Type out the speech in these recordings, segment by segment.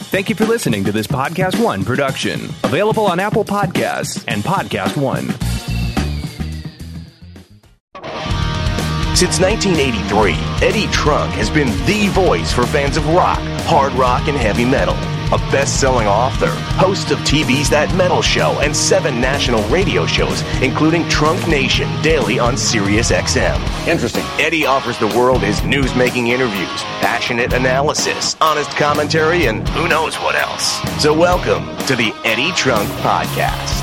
Thank you for listening to this Podcast One production, available on Apple Podcasts and Podcast One. Since 1983, Eddie Trunk has been the voice for fans of rock, hard rock, and heavy metal. A best-selling author, host of TV's That Metal Show and 7 national radio shows, including Trunk Nation daily on Sirius XM. Interesting. Eddie offers the world his news-making interviews, passionate analysis, honest commentary, and who knows what else. So welcome to the Eddie Trunk Podcast.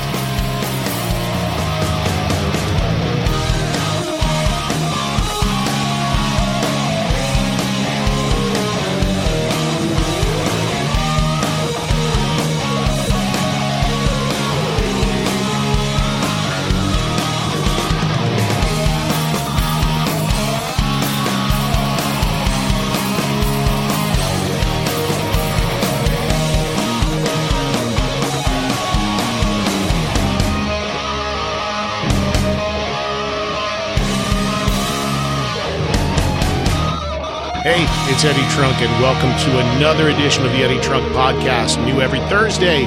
Hey, it's Eddie Trunk, and welcome to another edition of the Eddie Trunk Podcast, new every Thursday,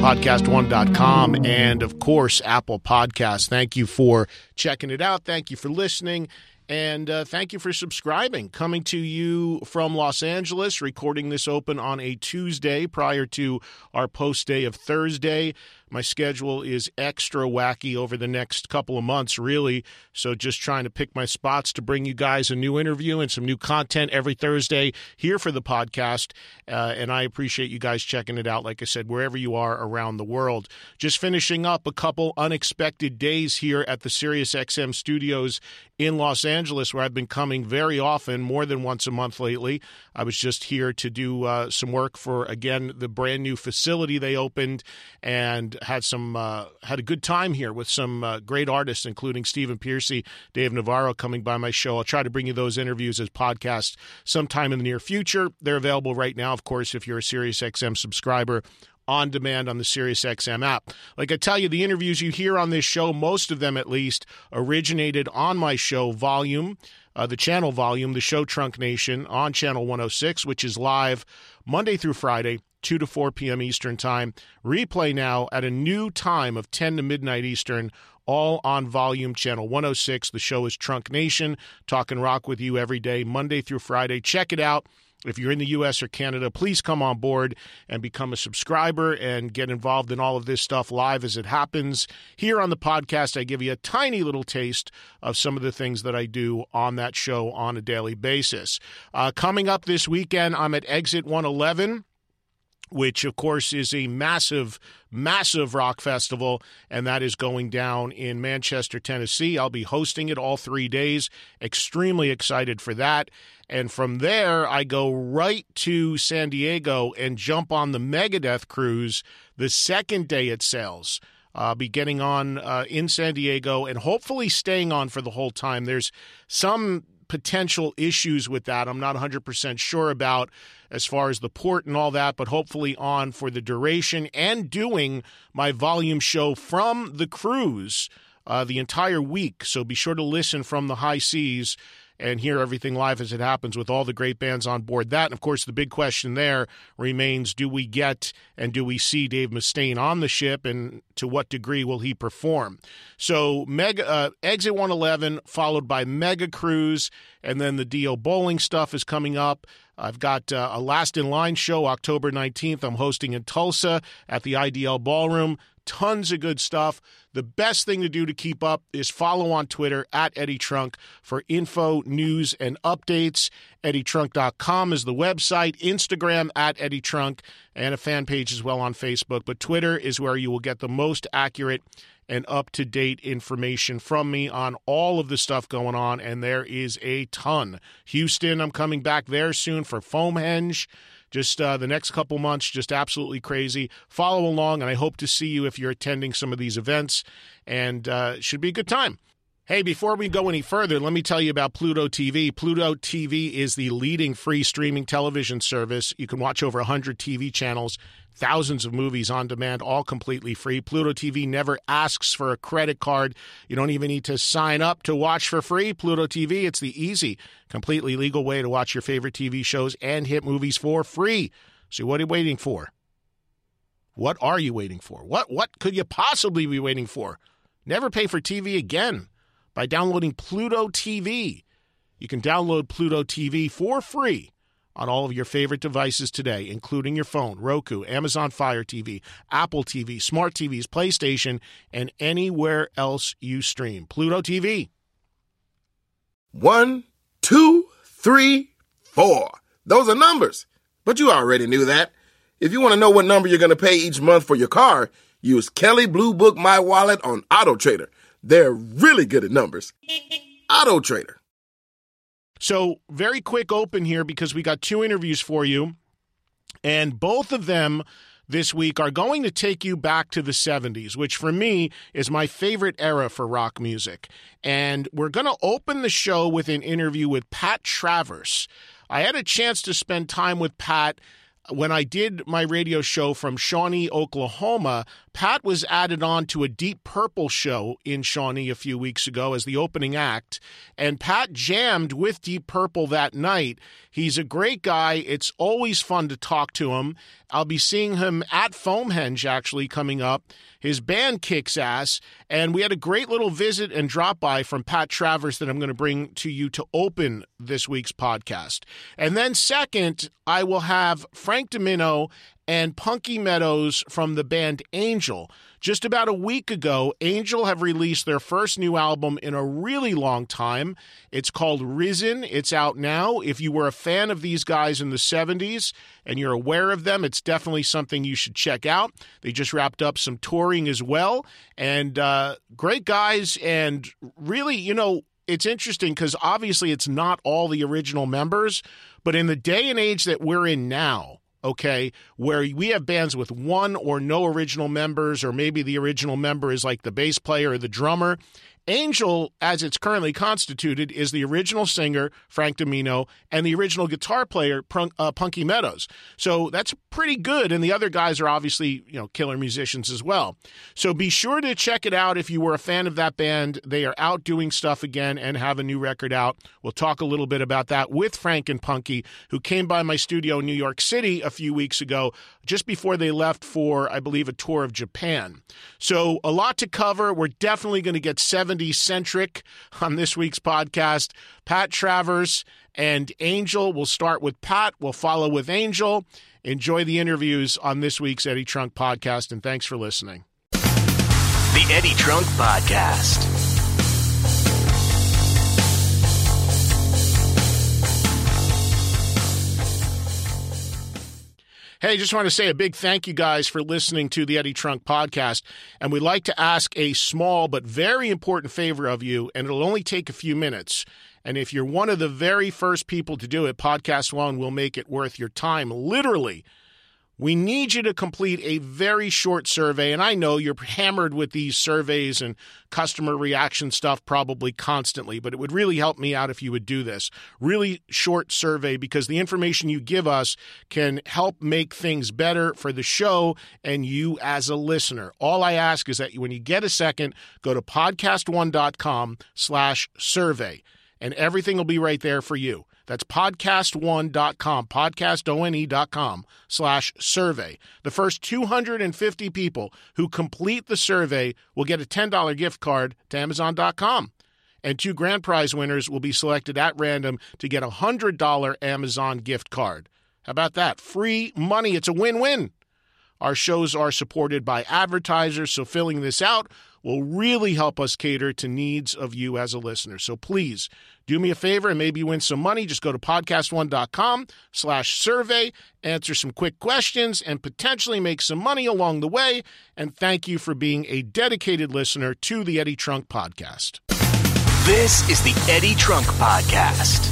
podcast1.com, and, of course, Apple Podcasts. Thank you for checking it out. Thank you for listening, and thank you for subscribing. Coming to you from Los Angeles, recording this open on a Tuesday prior to our post day of Thursday. My schedule is extra wacky over the next couple of months, really, so just trying to pick my spots to bring you guys a new interview and some new content every Thursday here for the podcast, and I appreciate you guys checking it out, like I said, wherever you are around the world. Just finishing up a couple unexpected days here at the SiriusXM studios in Los Angeles, where I've been coming very often, more than once a month lately. I was just here to do some work for, again, the brand new facility they opened, and had a good time here with some great artists, including Stephen Pearcy, Dave Navarro coming by my show. I'll try to bring you those interviews as podcasts sometime in the near future. They're available right now, of course, if you're a SiriusXM subscriber, on demand on the SiriusXM app. Like I tell you, the interviews you hear on this show, most of them at least, originated on my show Volume, the channel Volume, the show Trunk Nation, on Channel 106, which is live Monday through Friday, 2 to 4 p.m. Eastern Time. Replay now at a new time of 10 to midnight Eastern, all on Volume Channel 106. The show is Trunk Nation, talking rock with you every day, Monday through Friday. Check it out. If you're in the U.S. or Canada, please come on board and become a subscriber and get involved in all of this stuff live as it happens. Here on the podcast, I give you a tiny little taste of some of the things that I do on that show on a daily basis. Coming up this weekend, I'm at Exit 111, which, of course, is a massive rock festival, and that is going down in Manchester, Tennessee. I'll be hosting it all 3 days. Extremely excited for that. And from there, I go right to San Diego and jump on the Megadeth cruise the second day it sails. I'll be getting on in San Diego and hopefully staying on for the whole time. There's some potential issues with that I'm not 100% sure about as far as the port and all that, but hopefully on for the duration and doing my Volume show from the cruise the entire week. So be sure to listen from the high seas and hear everything live as it happens with all the great bands on board that. And, of course, the big question there remains, do we get and do we see Dave Mustaine on the ship, and to what degree will he perform? So Exit 111 followed by Mega Cruise, and then the Dio Bowling stuff is coming up. I've got a Last in Line show October 19th. I'm hosting in Tulsa at the IDL Ballroom. Tons of good stuff. The best thing to do to keep up is follow on Twitter at Eddie Trunk for info, news, and updates. EddieTrunk.com is the website. Instagram at Eddie Trunk, and a fan page as well on Facebook. But Twitter is where you will get the most accurate and up-to-date information from me on all of the stuff going on, and there is a ton. Houston, I'm coming back there soon for Foamhenge. Just the next couple months, just absolutely crazy. Follow along, and I hope to see you if you're attending some of these events, and it should be a good time. Hey, before we go any further, let me tell you about Pluto TV. Pluto TV is the leading free streaming television service. You can watch over 100 TV channels, thousands of movies on demand, all completely free. Pluto TV never asks for a credit card. You don't even need to sign up to watch for free. Pluto TV, it's the easy, completely legal way to watch your favorite TV shows and hit movies for free. So what are you waiting for? What are you waiting for? What could you possibly be waiting for? Never pay for TV again by downloading Pluto TV. You can download Pluto TV for free on all of your favorite devices today, including your phone, Roku, Amazon Fire TV, Apple TV, Smart TVs, PlayStation, and anywhere else you stream. Pluto TV. 1, 2, 3, 4. Those are numbers, but you already knew that. If you want to know what number you're going to pay each month for your car, use Kelley Blue Book My Wallet on Auto Trader. They're really good at numbers. Auto Trader. So, very quick open here because we got 2 interviews for you, and both of them this week are going to take you back to the 70s, which for me is my favorite era for rock music. And we're going to open the show with an interview with Pat Travers. I had a chance to spend time with Pat when I did my radio show from Shawnee, Oklahoma. Pat was added on to a Deep Purple show in Shawnee a few weeks ago as the opening act, and Pat jammed with Deep Purple that night. He's a great guy. It's always fun to talk to him. I'll be seeing him at Foamhenge actually coming up. His band kicks ass, and we had a great little visit and drop-by from Pat Travers that I'm going to bring to you to open this week's podcast. And then second, I will have Frank Domino and Punky Meadows from the band Angel. Just about a week ago, Angel have released their first new album in a really long time. It's called Risen. It's out now. If you were a fan of these guys in the 70s and you're aware of them, it's definitely something you should check out. They just wrapped up some touring as well. And great guys. And really, you know, it's interesting because obviously it's not all the original members, but in the day and age that we're in now, okay, where we have bands with one or no original members, or maybe the original member is like the bass player or the drummer. Angel, as it's currently constituted, is the original singer, Frank Domino, and the original guitar player, Punky Meadows. So that's pretty good, and the other guys are obviously, you know, killer musicians as well. So be sure to check it out if you were a fan of that band. They are out doing stuff again and have a new record out. We'll talk a little bit about that with Frank and Punky, who came by my studio in New York City a few weeks ago, just before they left for, I believe, a tour of Japan. So a lot to cover. We're definitely going to get 70-centric on this week's podcast. Pat Travers and Angel. We'll start with Pat. We'll follow with Angel. Enjoy the interviews on this week's Eddie Trunk podcast, and thanks for listening. The Eddie Trunk Podcast. Hey, just want to say a big thank you guys for listening to the Eddie Trunk Podcast. And we'd like to ask a small but very important favor of you, and it'll only take a few minutes. And if you're one of the very first people to do it, Podcast One will make it worth your time, literally. We need you to complete a very short survey, and I know you're hammered with these surveys and customer reaction stuff probably constantly, but it would really help me out if you would do this. Really short survey, because the information you give us can help make things better for the show and you as a listener. All I ask is that when you get a second, go to podcastone.com/survey, and everything will be right there for you. That's podcastone.com, podcastone.com/survey. The first 250 people who complete the survey will get a $10 gift card to Amazon.com. And 2 grand prize winners will be selected at random to get a $100 Amazon gift card. How about that? Free money. It's a win-win. Our shows are supported by advertisers, so filling this out will really help us cater to needs of you as a listener. So please do me a favor and maybe win some money. Just go to podcastone.com/survey, answer some quick questions, and potentially make some money along the way. And thank you for being a dedicated listener to the Eddie Trunk Podcast. This is the Eddie Trunk Podcast.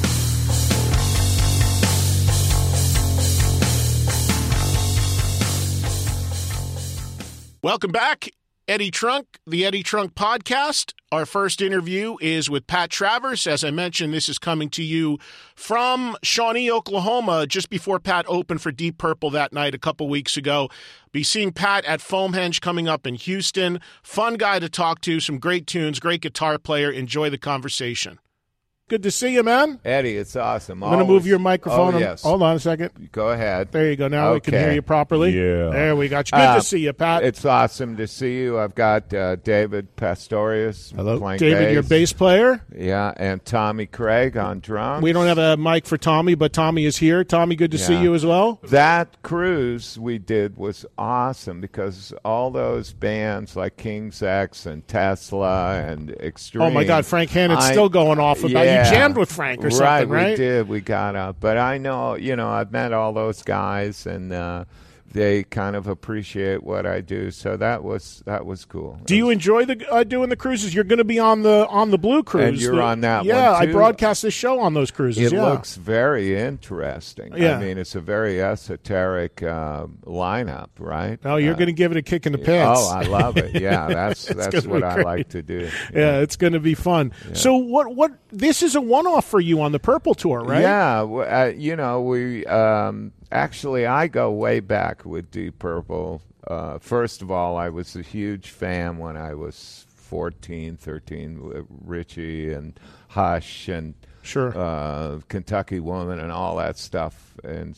Welcome back. Eddie Trunk, the Eddie Trunk Podcast. Our first interview is with Pat Travers. As I mentioned, this is coming to you from Shawnee, Oklahoma, just before Pat opened for Deep Purple that night a couple weeks ago. Be seeing Pat at Foamhenge coming up in Houston. Fun guy to talk to, some great tunes, great guitar player. Enjoy the conversation. Good to see you, man. Eddie, it's awesome. I'm going to move your microphone. Oh, yes. Hold on a second. Go ahead. There you go. Now we can hear you properly. Yeah. There we got you. Good to see you, Pat. It's awesome to see you. I've got David Pastorius playing David, bass. your bass player. Yeah, and Tommy Craig on drums. We don't have a mic for Tommy, but Tommy is here. Tommy, good to see you as well. That cruise we did was awesome because all those bands like King's X and Tesla and Extreme. Oh, my God. Frank Hannon's still going off about you jammed with Frank or something, right? We did. We got up. But I know, I've met all those guys, and they kind of appreciate what I do. So that was cool. Do you enjoy doing the cruises? You're going to be on the Blue Cruise. And you're on that one, Yeah, too. I broadcast this show on those cruises. It looks very interesting. Yeah. I mean, it's a very esoteric lineup, right? Oh, you're going to give it a kick in the pants. Oh, I love it. Yeah, that's what I like to do. Yeah, it's going to be fun. Yeah. So what? This is a one-off for you on the Purple Tour, right? Yeah, we actually I go way back with Deep Purple. First of all, I was a huge fan when I was 14, 13 with Richie and Hush and Kentucky Woman and all that stuff. And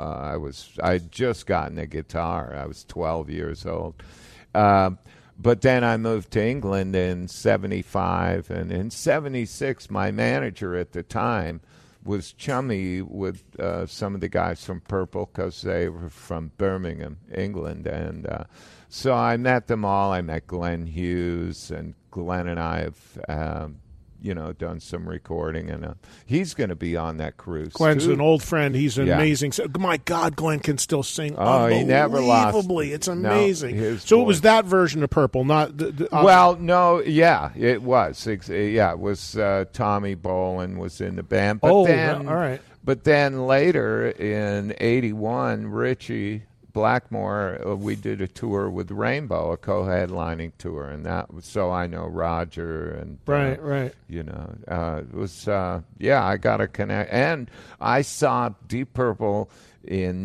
I'd just gotten a guitar. I was 12 years old. But then I moved to England in 75, and in 76, my manager at the time was chummy with some of the guys from Purple because they were from Birmingham, England. And so I met them all. I met Glenn Hughes, and Glenn and I have done some recording, and he's going to be on that cruise. Glenn's too. An old friend. He's amazing. My God, Glenn can still sing. Oh, he never lost. Unbelievably, it's amazing. No, so voice. It was that version of Purple, not. Well, no, yeah, it was. Yeah, it was. Tommy Bolin was in the band. But all right. But then later in '81, Richie Blackmore, we did a tour with Rainbow, a co-headlining tour, and that was, so I know Roger and right. It was I got a connect, and I saw Deep Purple in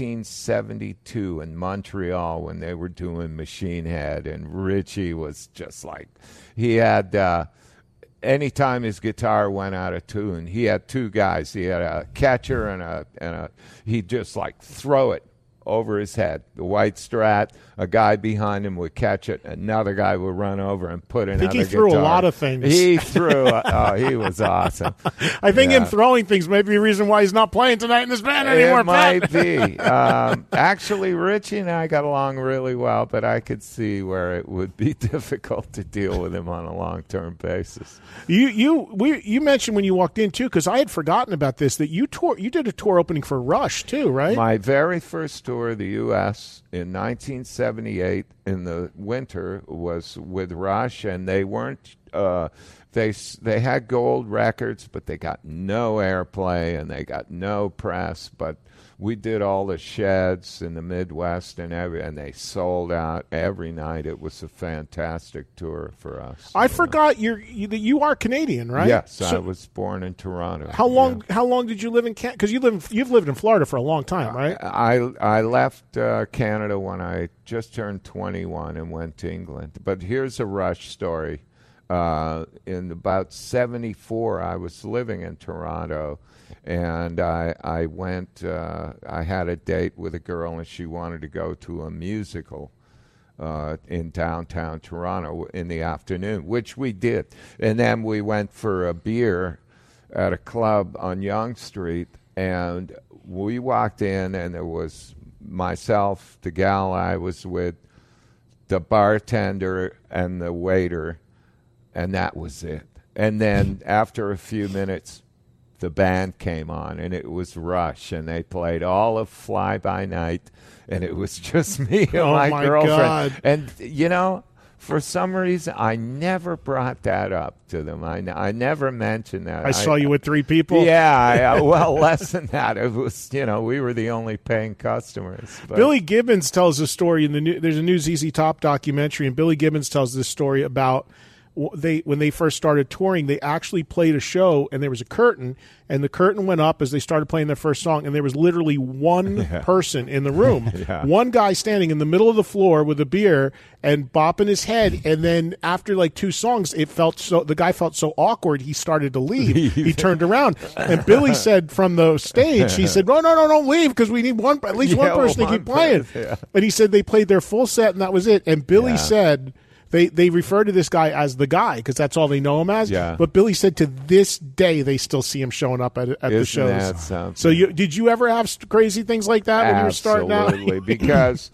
1972 in Montreal when they were doing Machine Head, and Richie was just like he had. Anytime his guitar went out of tune, he had two guys. He had a catcher and a he'd just like throw it over his head. The white Strat, a guy behind him would catch it, another guy would run over and put another guitar. I think he threw a lot of things. He threw, he was awesome. I think him throwing things may be a reason why he's not playing tonight in this band anymore, It might be. Actually, Richie and I got along really well, but I could see where it would be difficult to deal with him on a long-term basis. You mentioned when you walked in, too, because I had forgotten about this, that you did a tour opening for Rush, too, right? My very first tour of the U.S. in 1978 in the winter was with Rush, and they weren't they had gold records, but they got no airplay and they got no press. But we did all the sheds in the Midwest and they sold out every night. It was a fantastic tour for us. I forgot you are Canadian, right? Yes, I was born in Toronto. How long did you live in Canada? Because you've lived in Florida for a long time, right? I left Canada when I just turned 21 and went to England. But here's a Rush story. In about 74, I was living in Toronto, and I went. I had a date with a girl, and she wanted to go to a musical in downtown Toronto in the afternoon, which we did. And then we went for a beer at a club on Yonge Street, and we walked in, and there was myself, the gal I was with, the bartender, and the waiter. And that was it. And then after a few minutes, the band came on, and it was Rush, and they played all of Fly By Night, and it was just me and my girlfriend. God. And, for some reason, I never brought that up to them. I never mentioned that. I saw you with three people? Yeah, well, less than that. It was, we were the only paying customers. But. Billy Gibbons tells a story there's a new ZZ Top documentary, and Billy Gibbons tells this story about when they first started touring, they actually played a show, and there was a curtain, and the curtain went up as they started playing their first song, and there was literally one person in the room, one guy standing in the middle of the floor with a beer and bopping his head, and then after like 2 songs, the guy felt so awkward, he started to leave. He turned around, and Billy said from the stage, he said, "No, don't leave, because we need at least one person to keep playing." And he said they played their full set, and that was it. And Billy said, They refer to this guy as the guy because that's all they know him as. Yeah. But Billy said to this day they still see him showing up at the shows. So did you ever have crazy things like that when you were starting out? Absolutely, because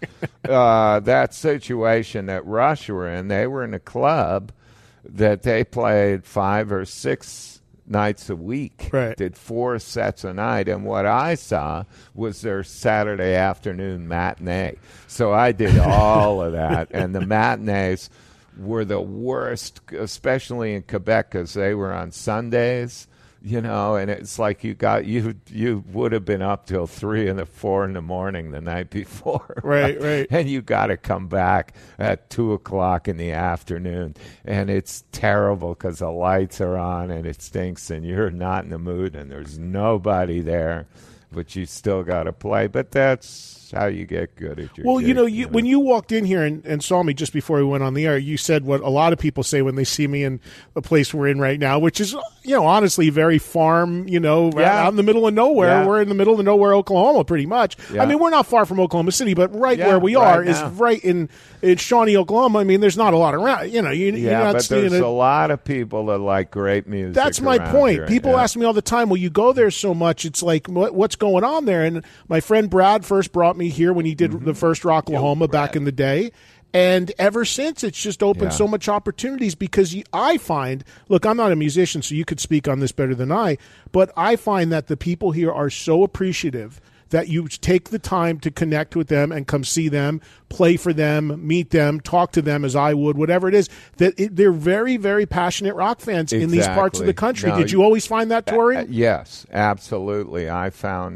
that situation that Rush were in, they were in a club that they played 5 or 6 nights a week, did 4 sets a night, and what I saw was their Saturday afternoon matinee. So I did all of that, and the matinees were the worst, especially in Quebec, because they were on Sundays, and it's like you would have been up till 3 and 4 in the morning the night before, right, and you got to come back at 2:00 in the afternoon, and it's terrible because the lights are on and it stinks, and you're not in the mood, and there's nobody there, but you still got to play. But that's how you get good at your gig, when you walked in here and saw me just before we went on the air, you said what a lot of people say when they see me in the place we're in right now, which is, honestly very farm, out in the middle of nowhere. Yeah. We're in the middle of nowhere, Oklahoma, pretty much. Yeah. I mean, we're not far from Oklahoma City, but where we are is right in Shawnee, Oklahoma. I mean, there's not a lot around. You're not but seeing there's a lot of people that like great music. That's my point. Here. People ask me all the time, well, you go there so much, it's like, what's going on there? And my friend Brad first brought me here when he did the first Rocklahoma back in the day. And ever since, it's just opened so much opportunities because I find, look, I'm not a musician, so you could speak on this better than I, but I find that the people here are so appreciative that you take the time to connect with them and come see them, play for them, meet them, talk to them as I would, whatever it is, they're very, very passionate rock fans in these parts of the country. No, did you always find that touring? Yes, absolutely. I found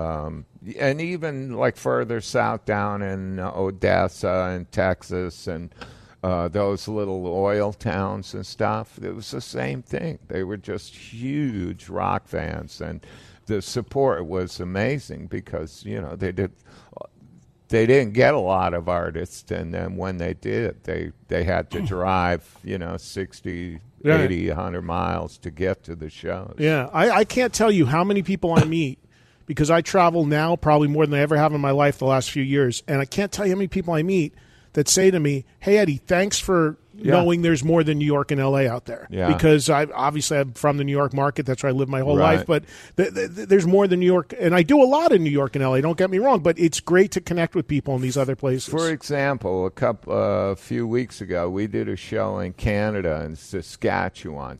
and even like further south down in Odessa and Texas and those little oil towns and stuff, it was the same thing. They were just huge rock fans, and the support was amazing because, they didn't get a lot of artists, and then when they did, they had to drive, 60, 80, 100 miles to get to the shows. Yeah, I can't tell you how many people I meet because I travel now probably more than I ever have in my life the last few years, and I can't tell you how many people I meet that say to me, "Hey, Eddie, thanks for knowing there's more than New York and L.A. out there." Yeah. Because I'm from the New York market. That's where I lived my whole life. But there's more than New York. And I do a lot in New York and L.A., don't get me wrong. But it's great to connect with people in these other places. For example, a few weeks ago, we did a show in Canada in Saskatchewan,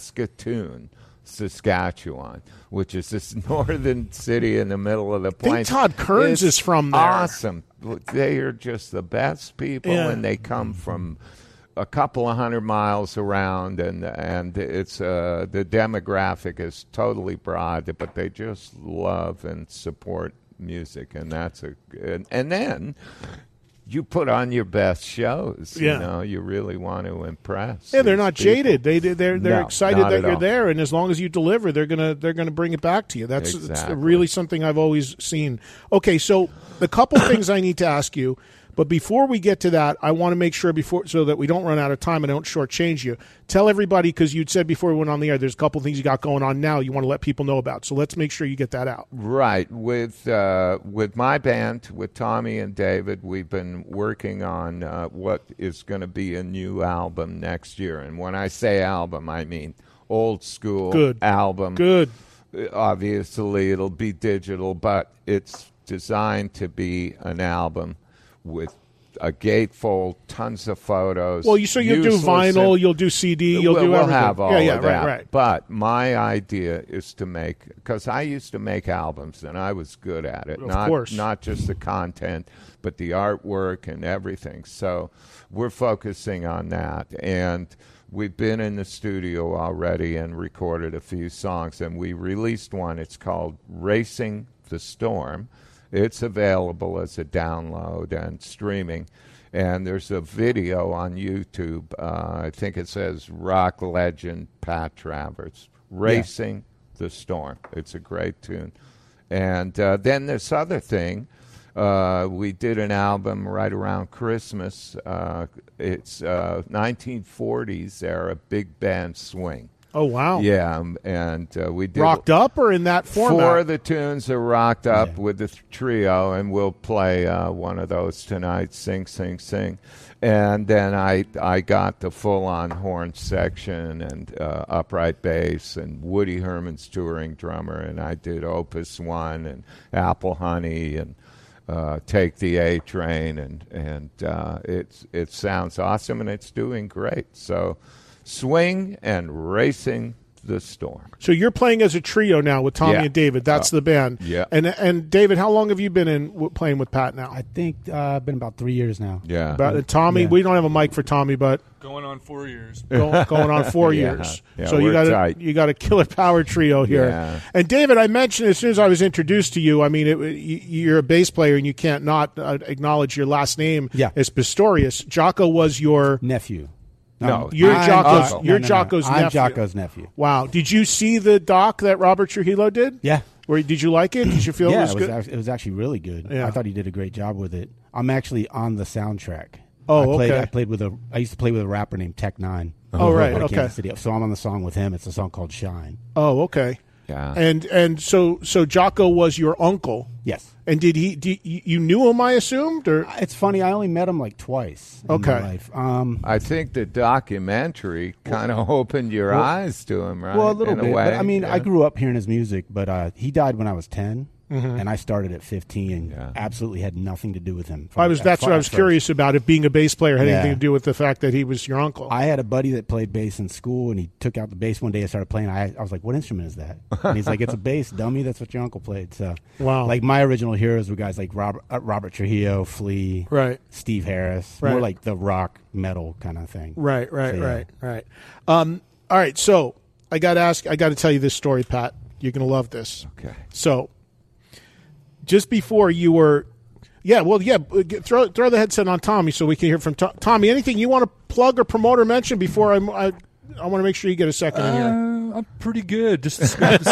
Saskatchewan, which is this northern city in the middle of the plains. I think Todd Kearns is from there. Awesome. They are just the best people, and they come from a couple of 100 miles around, and it's the demographic is totally broad, but they just love and support music, and and then you put on your best shows. You really want to impress. Yeah, they're not people. Jaded. They're excited that you're there, and as long as you deliver, they're gonna bring it back to you. That's it's really something I've always seen. Okay, so the couple things I need to ask you. But before we get to that, I want to make sure so that we don't run out of time and I don't shortchange you. Tell everybody, because you'd said before we went on the air, there's a couple things you got going on now you want to let people know about. So let's make sure you get that out. Right. With my band, with Tommy and David, we've been working on what is going to be a new album next year. And when I say album, I mean old school album. Good. Obviously, it'll be digital, but it's designed to be an album with a gatefold, tons of photos. Well, so you'll do vinyl, you'll do CD, you'll do everything. We'll have all of that. Right. But my idea is to make, because I used to make albums and I was good at it. Of course. Not just the content, but the artwork and everything. So we're focusing on that. And we've been in the studio already and recorded a few songs, and we released one. It's called Racing the Storm. It's available as a download and streaming. And there's a video on YouTube. I think it says rock legend Pat Travers, Racing the Storm. It's a great tune. And then this other thing, we did an album right around Christmas. It's 1940s era big band swing. Oh, wow. Yeah, and we did rocked up or in that format? 4 of the tunes are rocked up with the trio, and we'll play one of those tonight, Sing, Sing, Sing. And then I got the full-on horn section and upright bass, and Woody Herman's touring drummer, and I did Opus 1 and Apple Honey and Take the A Train, and it sounds awesome, and it's doing great. So swing and Racing the Storm. So you're playing as a trio now with Tommy and David. That's the band. Yeah. And David, how long have you been playing with Pat now? I think been about 3 years now. Yeah. Tommy, we don't have a mic for Tommy, but going on 4 years. Going on 4 years. Yeah, so you got a killer power trio here. Yeah. And David, I mentioned as soon as I was introduced to you, I mean, you're a bass player, and you can't not acknowledge your last name as Pistorius. Jocko was your nephew. No, you're Jocko's. Uncle. You're No. Jocko's nephew. I'm Jocko's nephew. Wow! Did you see the doc that Robert Trujillo did? Yeah. Did you like it? Did you feel it was good? It was actually really good. Yeah. I thought he did a great job with it. I'm actually on the soundtrack. Oh, okay. I used to play with a rapper named Tech 9. Oh, right. out of Okay. Kansas City. So I'm on the song with him. It's a song called Shine. Oh, okay. Yeah. And so Jocko was your uncle. Yes. And you knew him, I assumed, or It's funny. I only met him like twice in Okay. my life. I think the documentary kind of opened your eyes to him, right? Well, a little in bit. A way. But, I mean, yeah. I grew up hearing his music, but he died when I was 10, and I started at 15 and absolutely had nothing to do with him. that's what I was curious about. If being a bass player had anything Yeah. to do with the fact that he was your uncle. I had a buddy that played bass in school, and he took out the bass one day and started playing. I was like, "What instrument is that?" And he's like, "It's a bass, dummy. That's what your uncle played." So, Wow. Like my original heroes were guys like Robert Trujillo, Flea, Right. Steve Harris, Right. more like the rock metal kind of thing. Right. So, yeah. All right. So I got to tell you this story, Pat. You're going to love this. Okay. So just before you were, throw the headset on Tommy so we can hear from Tommy. Anything you want to plug or promote or mention before I want to make sure you get a second in here. I'm pretty good. Just the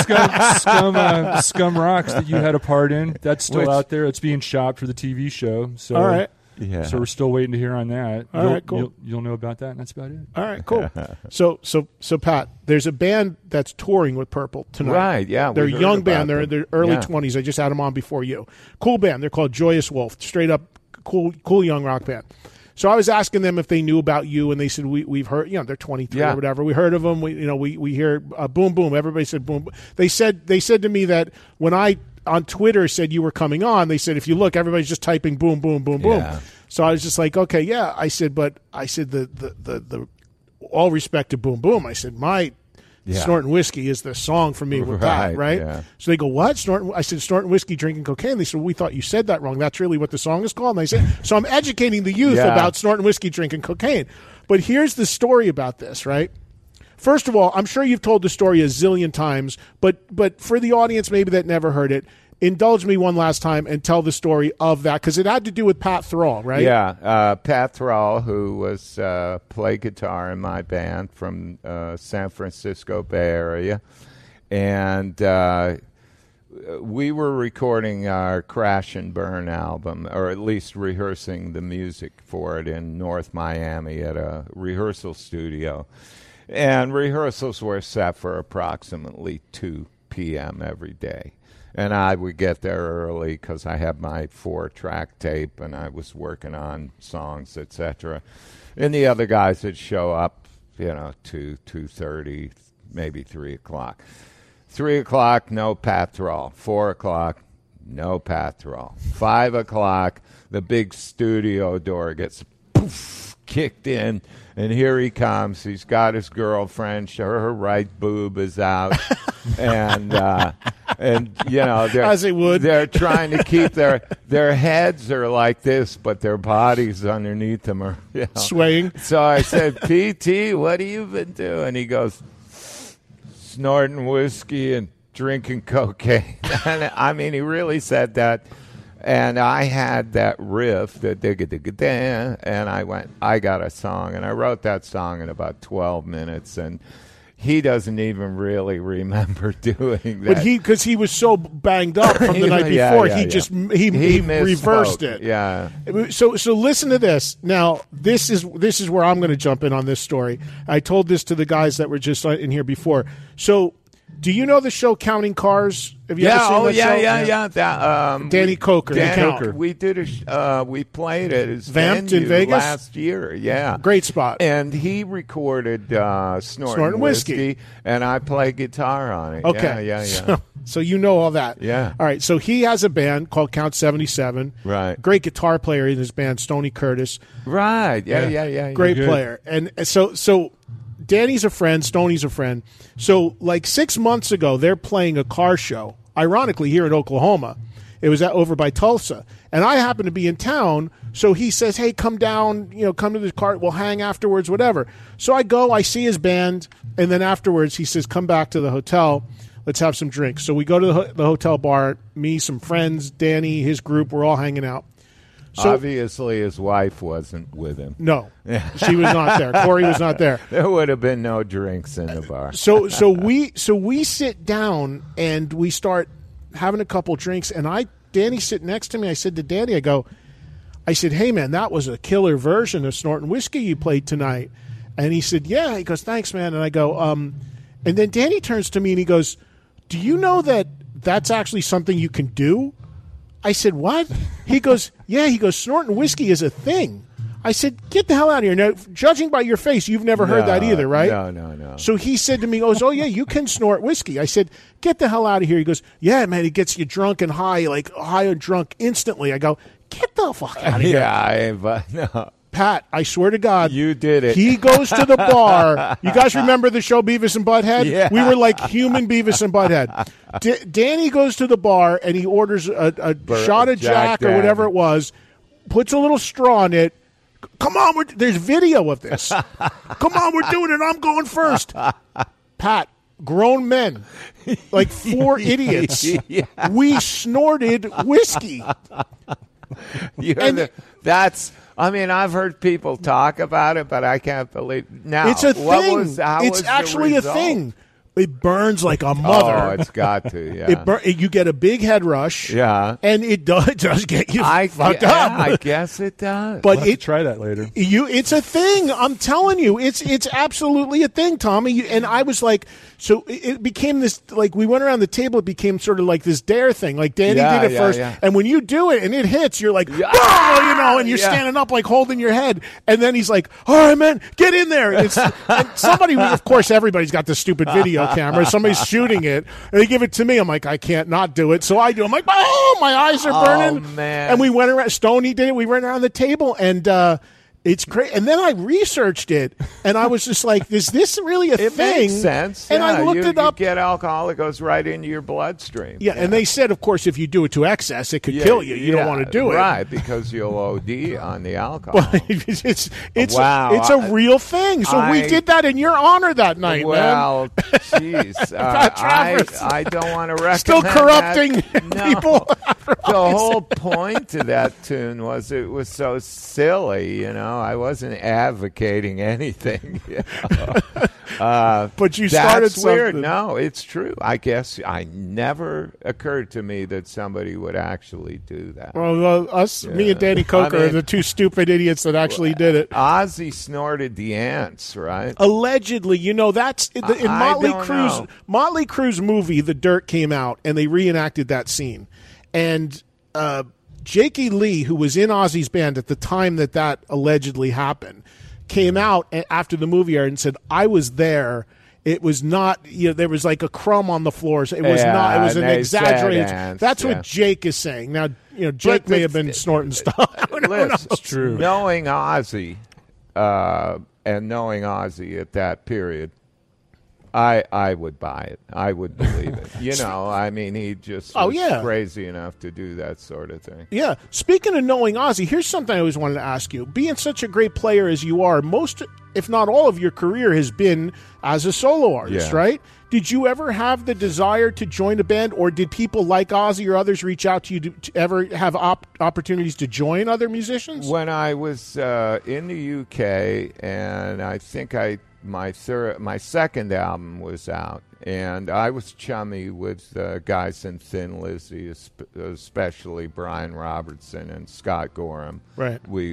Scum Rocks that you had a part in. That's still out there. It's being shot for the TV show. So, All right. Yeah. So we're still waiting to hear on that. All right, cool. You'll know about that, and that's about it. All right, cool. So Pat, there's a band that's touring with Purple tonight. Right, yeah, They're we a heard young about band. They're in them. their early Yeah. 20s. I just had them on before you. Cool band. They're called Joyous Wolf. Straight up cool young rock band. So I was asking them if they knew about you, and they said we've heard. They're 23 or whatever. We heard of them. We hear Boom Boom. Everybody said Boom Boom. They said to me that when I on Twitter said you were coming on, they said if you look, everybody's just typing Boom Boom Boom Boom. Yeah. So I was just like, okay, yeah. I said the all respect to Boom Boom. I said my Snorting Whiskey is the song for me with Pat, right? Yeah. So they go, what? I said, Snorting Whiskey, Drinking Cocaine. They said, we thought you said that wrong. That's really what the song is called. And I said, so I'm educating the youth about Snorting Whiskey, Drinking Cocaine. But here's the story about this, right? First of all, I'm sure you've told the story a zillion times, but for the audience maybe that never heard it, indulge me one last time and tell the story of that, because it had to do with Pat Thrall, right? Yeah, Pat Thrall, who was played guitar in my band from San Francisco Bay Area, and we were recording our Crash and Burn album, or at least rehearsing the music for it in North Miami at a rehearsal studio. And rehearsals were set for approximately 2 p.m. every day. And I would get there early because I had my 4-track tape and I was working on songs, etc. And the other guys would show up, 2:30, maybe 3 o'clock. 3 o'clock, no Pat Thrall. 4 o'clock, no Pat Thrall. 5 o'clock, the big studio door gets kicked in, and here he comes. He's got his girlfriend. Her right boob is out. And as it would, they're trying to keep their heads are like this, but their bodies underneath them are swaying. So I said, PT, what have you been doing? He goes, snorting whiskey and drinking cocaine. And I mean, he really said that. And I had that riff, the digga-digga-da, and I went, I got a song. And I wrote that song in about 12 minutes, and he doesn't even really remember doing that. But because he was so banged up from the night before, he reversed it. Yeah. So listen to this. Now, this is where I'm going to jump in on this story. I told this to the guys that were just in here before. So, do you know the show Counting Cars? Have you ever seen that show? Yeah. Danny Coker. We did we played it as Vamped in Vegas last year. Yeah, great spot. And he recorded Snortin' Whiskey, and I play guitar on it. Okay, yeah. So you know all that. Yeah. All right. So he has a band called Count 77. Right. Great guitar player in his band, Stoney Curtis. Right. Yeah. Great player. And so Danny's a friend, Stoney's a friend. So like 6 months ago, they're playing a car show, ironically, here in Oklahoma. It was over by Tulsa. And I happened to be in town, so he says, hey, come down, come to the car, we'll hang afterwards, whatever. So I go, I see his band, and then afterwards he says, come back to the hotel, let's have some drinks. So we go to the hotel bar, me, some friends, Danny, his group, we're all hanging out. So, obviously, his wife wasn't with him. No, she was not there. Corey was not there. There would have been no drinks in the bar. So we sit down and we start having a couple drinks. And Danny sitting next to me. I said to Danny, I said, hey man, that was a killer version of Snortin' Whiskey you played tonight. And he said, yeah. He goes, thanks, man. And I go, and then Danny turns to me and he goes, do you know that that's actually something you can do? I said, what? He goes, yeah. He goes, Snortin' Whiskey is a thing. I said, get the hell out of here. Now, judging by your face, you've never heard that either, right? No. So he said to me, oh, yeah, you can snort whiskey. I said, get the hell out of here. He goes, yeah, man, it gets you drunk and high, like high and drunk instantly. I go, get the fuck out of here. No. Pat, I swear to God. You did it. He goes to the bar. You guys remember the show Beavis and Butthead? Yeah. We were like human Beavis and Butthead. Danny goes to the bar and he orders a shot of Jack or whatever it was, puts a little straw in it. Come on, there's video of this. Come on, we're doing it. I'm going first. Pat, grown men, like four idiots. Yeah. We snorted whiskey. I've heard people talk about it, but I can't believe. Now, it's a thing. It's actually a thing. It burns like a mother. Oh, it's got to, yeah. You get a big head rush. Yeah. And it does get you fucked up. I guess it does. But we'll have to try that later. It's a thing. I'm telling you. It's absolutely a thing, Tommy. And I was like, so it became this, like, we went around the table, it became sort of like this dare thing. Like, Danny did it first. Yeah. And when you do it and it hits, you're like, oh, and you're standing up, like, holding your head. And then he's like, all right, man, get in there. And somebody, of course, everybody's got this stupid video camera. Somebody's shooting it, and they give it to me. I'm like, I can't not do it, so I do. I'm like, oh, my eyes are burning. Oh, man. And we went around. Stoney did it. We went around the table, and it's great. And then I researched it, and I was just like, is this really a thing? It makes sense. And I looked it up. You get alcohol, it goes right into your bloodstream. Yeah, and they said, of course, if you do it to excess, it could kill you. You don't want to do it. Right, because you'll OD on the alcohol. But it's a real thing. So we did that in your honor that night, man. Well, jeez. I don't want to recommend still corrupting people. The whole point to that tune was it was so silly, I wasn't advocating anything. But you started that's weird. something. No, it's true. I guess I never occurred to me that somebody would actually do that. Well, me and Danny Coker are the two stupid idiots that actually did it. Ozzy snorted the ants, right? Allegedly, that's in Motley Crue's movie, The Dirt, came out, and they reenacted that scene. And Jakey Lee, who was in Ozzy's band at the time that allegedly happened, came out after the movie aired and said, I was there. It was not, there was like a crumb on the floors. It was not, it was an exaggerated. That's what Jake is saying. Now, Jake may have been snorting stuff. It's true. Knowing Ozzy, and knowing Ozzy at that period, I would buy it. I would believe it. He just was crazy enough to do that sort of thing. Yeah. Speaking of knowing Ozzy, here's something I always wanted to ask you. Being such a great player as you are, most, if not all of your career has been as a solo artist, right? Did you ever have the desire to join a band, or did people like Ozzy or others reach out to you to ever have opportunities to join other musicians? When I was in the UK, and I think my second album was out, and I was chummy with guys in Thin Lizzy, especially Brian Robertson and Scott Gorham. Right. We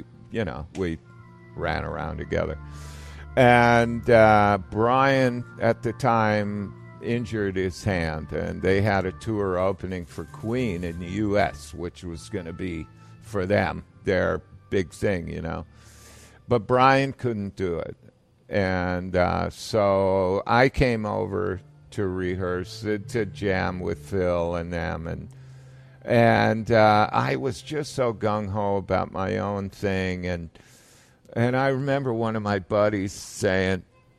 ran around together. And Brian, at the time, injured his hand, and they had a tour opening for Queen in the U.S., which was going to be, for them, their big thing, you know. But Brian couldn't do it. And so I came over to rehearse, to jam with Phil and them. And I was just so gung-ho about my own thing. And I remember one of my buddies saying,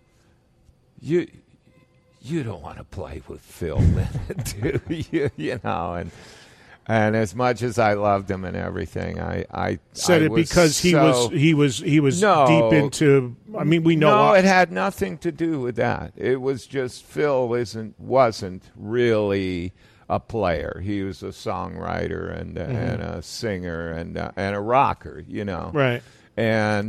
"You don't want to play with Phil Lynott, do you?" You know, and as much as I loved him and everything, I said it because he was deep into. I mean, we know. No, it had nothing to do with that. It was just Phil wasn't really a player. He was a songwriter and a singer and a rocker, you know. Right. And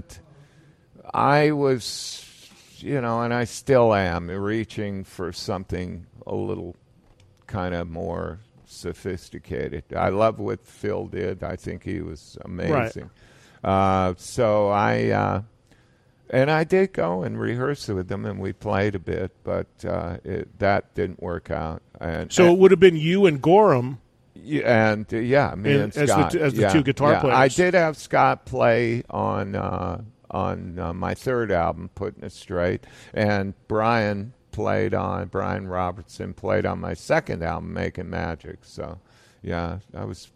I was, you know, and I still am, reaching for something a little kind of more sophisticated. I love what Phil did. I think he was amazing. Right. So I did go and rehearse with them, and we played a bit, but that didn't work out. It would have been you and Gorham. Me and Scott as the two guitar players. I did have Scott play on my third album, Putting It Straight, and Brian Robertson played on my second album, Making Magic. So, yeah, I was.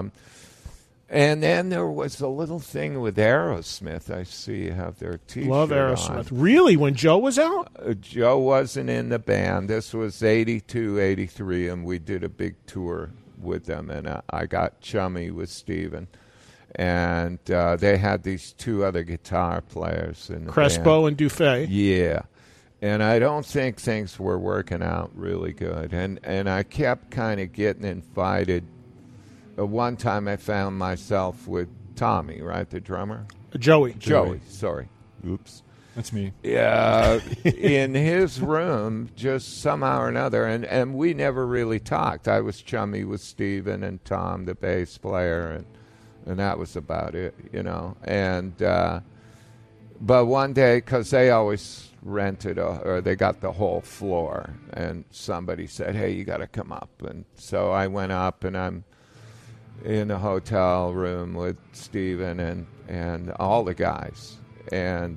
And then there was a little thing with Aerosmith. I see you have their T-shirt. Love Aerosmith. On. Really? When Joe was out? Joe wasn't in the band. This was 82, 83, and we did a big tour with them, and I got chummy with Steven. And they had these two other guitar players in the Crespo band. and Dufay. Yeah. And I don't think things were working out really good. And I kept kind of getting invited. One time I found myself with Tommy, right, the drummer? Joey, sorry. Oops. That's me. Yeah, in his room, just somehow or another, and we never really talked. I was chummy with Steven and Tom, the bass player, and that was about it, you know. And but one day, because they always rented or they got the whole floor, and somebody said, "Hey, you got to come up." And so I went up, and I'm in a hotel room with Steven and all the guys. And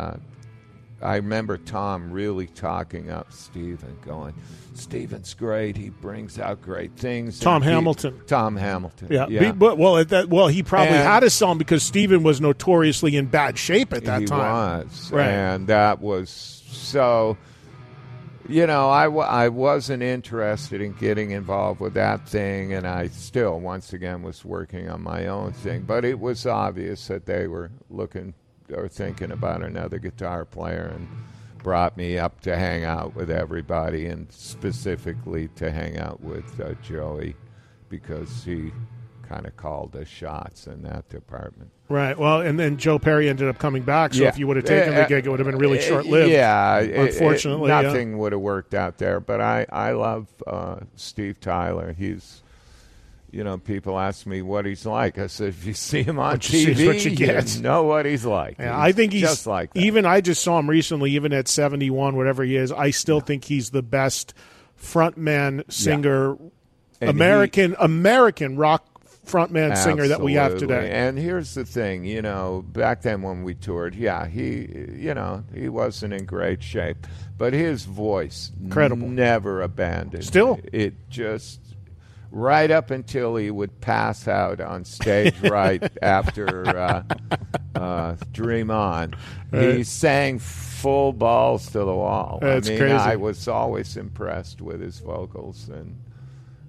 I remember Tom really talking up Steven, going, "Steven's great. He brings out great things." Tom Hamilton. Yeah. He probably had a song because Steven was notoriously in bad shape at that time. He was. Right. And that was so, you know, I wasn't interested in getting involved with that thing, and I still, once again, was working on my own thing. But it was obvious that they were looking or thinking about another guitar player, and brought me up to hang out with everybody, and specifically to hang out with Joey, because he kind of called the shots in that department. Right. Well, and then Joe Perry ended up coming back, so if you would have taken the gig, it would have been really short-lived. Yeah. Unfortunately. Nothing would have worked out there, but I love Steve Tyler. He's, you know, people ask me what he's like. I said, if you see him on TV, you know what he's like. Yeah, I think he's just like that. Even I just saw him recently, even at 71, whatever he is, I still think he's the best frontman singer, American rock frontman singer that we have today. And here's the thing, you know, back then when we toured, he wasn't in great shape, but his voice incredible, never abandoned. Still, it just right up until he would pass out on stage right after Dream On. He sang full balls to the wall. That's crazy. I was always impressed with his vocals, and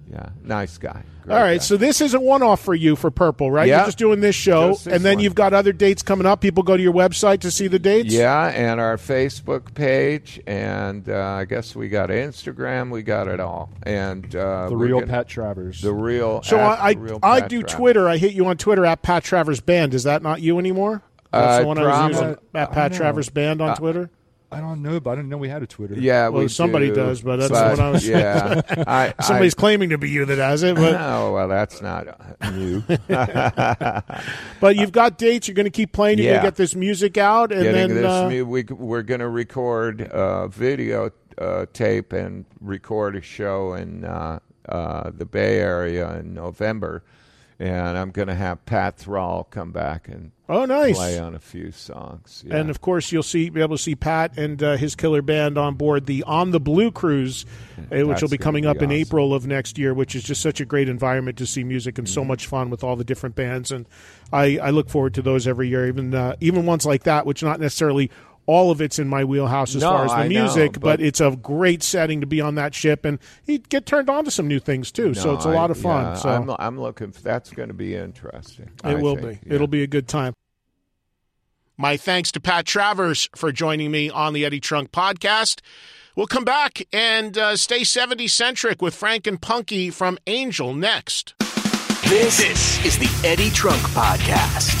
Yeah, nice guy. All right, so this is a one-off for you for Purple, right? Yeah. You're just doing this show, Just this and then one. you've got other dates coming up. People go to your website to see the dates? Yeah, and our Facebook page, and I guess we got Instagram. We got it all. And The real Pat Travers. The real. So I real I Pat do Travers. Twitter. I hit you on Twitter at Pat Travers Band. Is that not you anymore? That's the one I was probably- using, at Pat Travers Band on Twitter? I don't know, but I didn't know we had a Twitter. Yeah, Well, we somebody do, does, but that's what I was. Yeah, Somebody's claiming to be you that has it, but Oh well, that's not new. but you've got dates. You're going to keep playing. You're going Yeah. to get this music out, and Getting then this, we're going to record video tape and record a show in the Bay Area in November, and I'm going to have Pat Thrall come back and nice. play on a few songs. Yeah. And of course, you'll be able to see Pat and his killer band on board the On the Blue cruise, which will That's be gonna coming be up in awesome. April of next year. Which is just such a great environment to see music and so much fun with all the different bands. And I look forward to those every year, even ones like that, which not necessarily all of it's in my wheelhouse as No, far as the I know, music, but but it's a great setting to be on that ship, and you get turned on to some new things too. So it's a lot of fun. Yeah, So I'm looking. That's going to be interesting. it will be. It'll be a good time. My thanks to Pat Travers for joining me on the Eddie Trunk podcast. We'll come back and stay 70s centric with Frank and Punky from Angel next. This is the Eddie Trunk Podcast.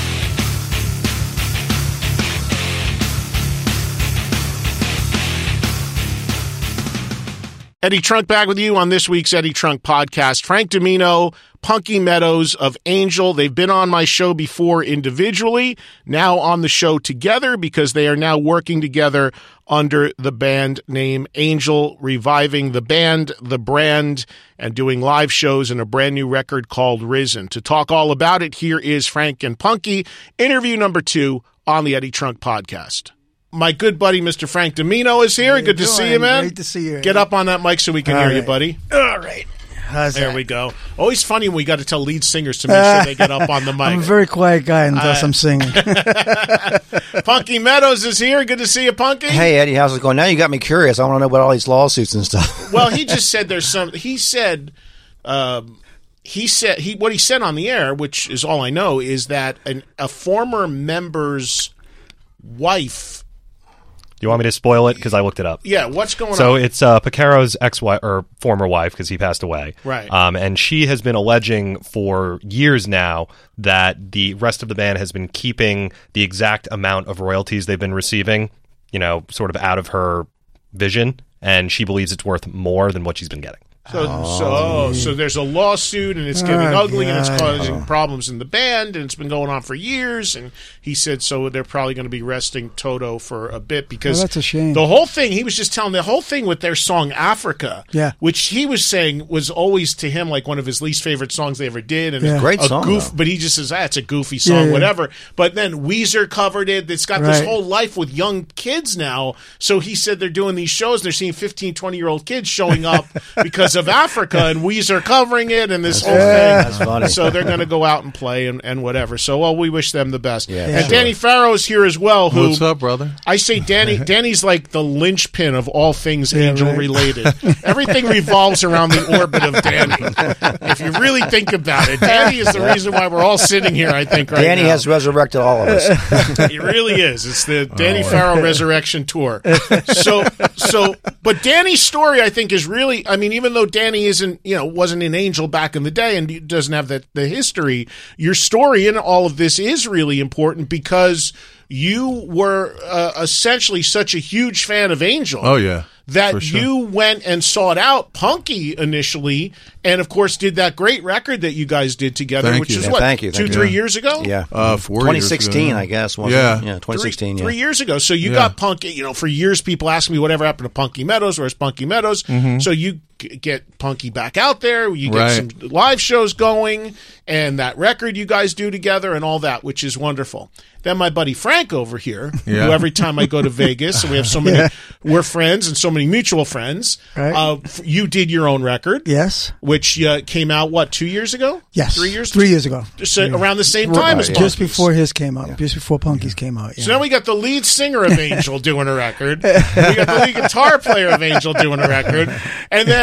Eddie Trunk back with you on this week's Eddie Trunk podcast. Frank Domino, Punky Meadows of Angel. They've been on my show before individually, now on the show together because they are now working together under the band name Angel, reviving the band, the brand, and doing live shows in a brand new record called Risen. To talk all about it, here is Frank and Punky, interview number 2 on the Eddie Trunk podcast. My good buddy, Mr. Frank Domino, is here. Good to see you, man. Great to see you. Get up on that mic so we can All hear you, right. buddy. All right. How's There that? we go. Always funny when we got to tell lead singers to make sure they get up on the I'm a mic. very quiet guy unless I'm singing. Punky Meadows is here. Good to see you, Punky. Hey, Eddie, how's it going? Now you got me curious. I want to know about all these lawsuits and stuff. Well, he just said there's some. What he said on the air, which is all I know, is that a former member's wife. You want me to spoil it? Because I looked it up. Yeah, what's going So on? it's Picaro's ex-wife or former wife, because he passed away. Right. And she has been alleging for years now that the rest of the band has been keeping the exact amount of royalties they've been receiving, sort of out of her vision, and she believes it's worth more than what she's been getting. So there's a lawsuit, and it's getting ugly, and it's God. causing problems in the band, and it's been going on for years. And he said so they're probably going to be resting Toto for a bit because that's a shame. The whole thing, he was just telling the whole thing with their song Africa, Yeah. which he was saying was always to him like one of his least favorite songs they ever did, and Yeah. Great a song, goof. though. But he just says it's a goofy song, Yeah. whatever. But then Weezer covered it. It's got this Right. whole life with young kids now. So he said they're doing these shows, and they're seeing 15, 20-year-old kids showing up because of Africa, and Weezer covering it, and this whole thing. That's funny. So they're going to go out and play and whatever. So, well, we wish them the best. Yeah, and sure. Danny Farrow's here as well. Who, What's up, brother? I say Danny's like the linchpin of all things Angel right. related. Everything revolves around the orbit of Danny. If you really think about it, Danny is the reason why we're all sitting here, I think, right Danny now. has resurrected all of us. It really is. It's the Danny Farrow Resurrection Tour. But Danny's story, I think, is really, I mean, even though Danny wasn't an Angel back in the day and doesn't have the history, your story in all of this is really important because you were essentially such a huge fan of Angel. Oh, yeah. That For sure. you went and sought out Punky initially, and of course did that great record that you guys did together, Thank which you. is Yeah, what, thank you. 2-3 you. years ago? Yeah. 4 2016, years ago, I guess. Wasn't Yeah. it? Yeah, 2016, Three yeah. years ago. So you Yeah. got Punky, for years people ask me whatever happened to Punky Meadows, where's Punky Meadows? So you get Punky back out there, you get Right. some live shows going, and that record you guys do together and all that, which is wonderful. Then my buddy Frank over here, Yeah. who every time I go to Vegas, and we have so many, we're friends and so many mutual friends, Right. you did your own record, Yes. which came out, 2 years ago? Yes. 3 years? 3 years ago. So around the same time as Just Punky's. before his came out. Just before Punky's came out. Yeah. So now we got the lead singer of Angel doing a record. We got the lead guitar player of Angel doing a record. And then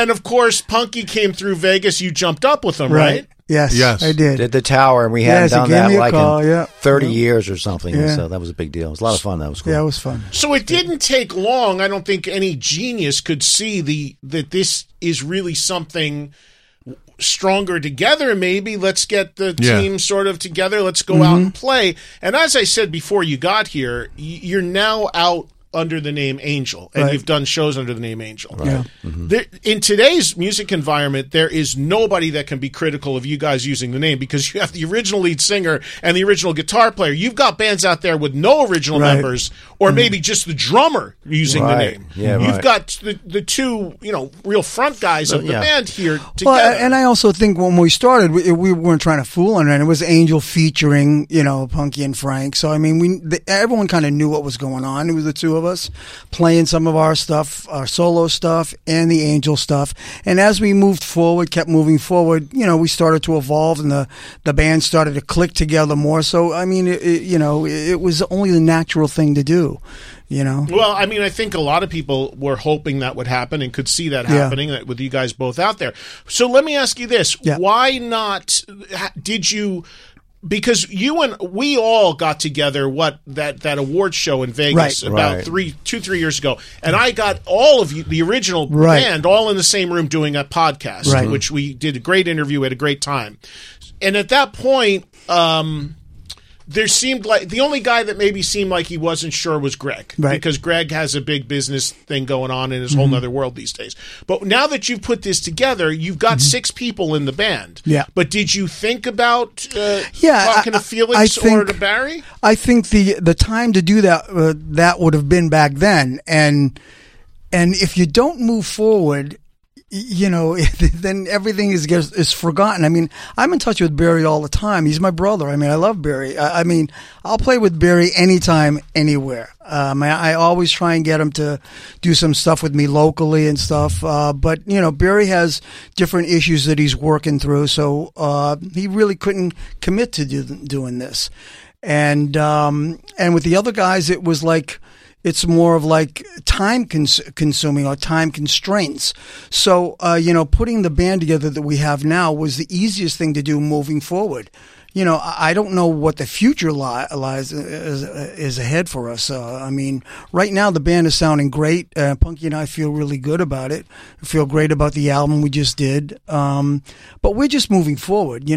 then, of course, Punky came through Vegas. You jumped up with him, right? Yes, I did. Did the tower, and we hadn't done he gave that me a like call, in 30 years or something. Yeah. So that was a big deal. It was a lot of fun. That was cool. Yeah, it was fun. So it didn't take long. I don't think any genius could see that this is really something stronger together. Maybe let's get the team sort of together. Let's go out and play. And as I said before you got here, you're now out under the name Angel, and you've done shows under the name Angel. Right. Yeah. There, in today's music environment, there is nobody that can be critical of you guys using the name, because you have the original lead singer and the original guitar player. You've got bands out there with no original members, or maybe just the drummer using the name. Yeah, You've got the two, real front guys of the band here together. Well, and I also think when we started, we weren't trying to fool anyone. It was Angel featuring, Punky and Frank. So, I mean, everyone kind of knew what was going on. It was the two of us playing some of our stuff, our solo stuff, and the Angel stuff. And as we kept moving forward, we started to evolve, and the band started to click together more. So, I mean, it was only the natural thing to do. Well, I mean, I think a lot of people were hoping that would happen and could see that happening with you guys both out there. So let me ask you this. Yeah. Why not did you... Because you and we all got together that award show in Vegas about 2-3 years ago, and I got all of you, the original band, all in the same room doing a podcast, which we did a great interview, had a great time. And at that point, there seemed like the only guy that maybe seemed like he wasn't sure was Greg, because Greg has a big business thing going on in his whole other world these days. But now that you've put this together, you've got 6 people in the band. Yeah. But did you think about talking to Felix or to Barry? I think the time to do that that would have been back then, and if you don't move forward, then everything is forgotten. I mean, I'm in touch with Barry all the time. He's my brother. I mean, I love Barry. I mean, I'll play with Barry anytime, anywhere. I always try and get him to do some stuff with me locally and stuff. But Barry has different issues that he's working through, so he really couldn't commit to doing this. And with the other guys, it was like, it's more of like time consuming or time constraints. So, putting the band together that we have now was the easiest thing to do moving forward. I don't know what the future lies is ahead for us. I mean, right now the band is sounding great. Punky and I feel really good about it. I feel great about the album we just did. But we're just moving forward.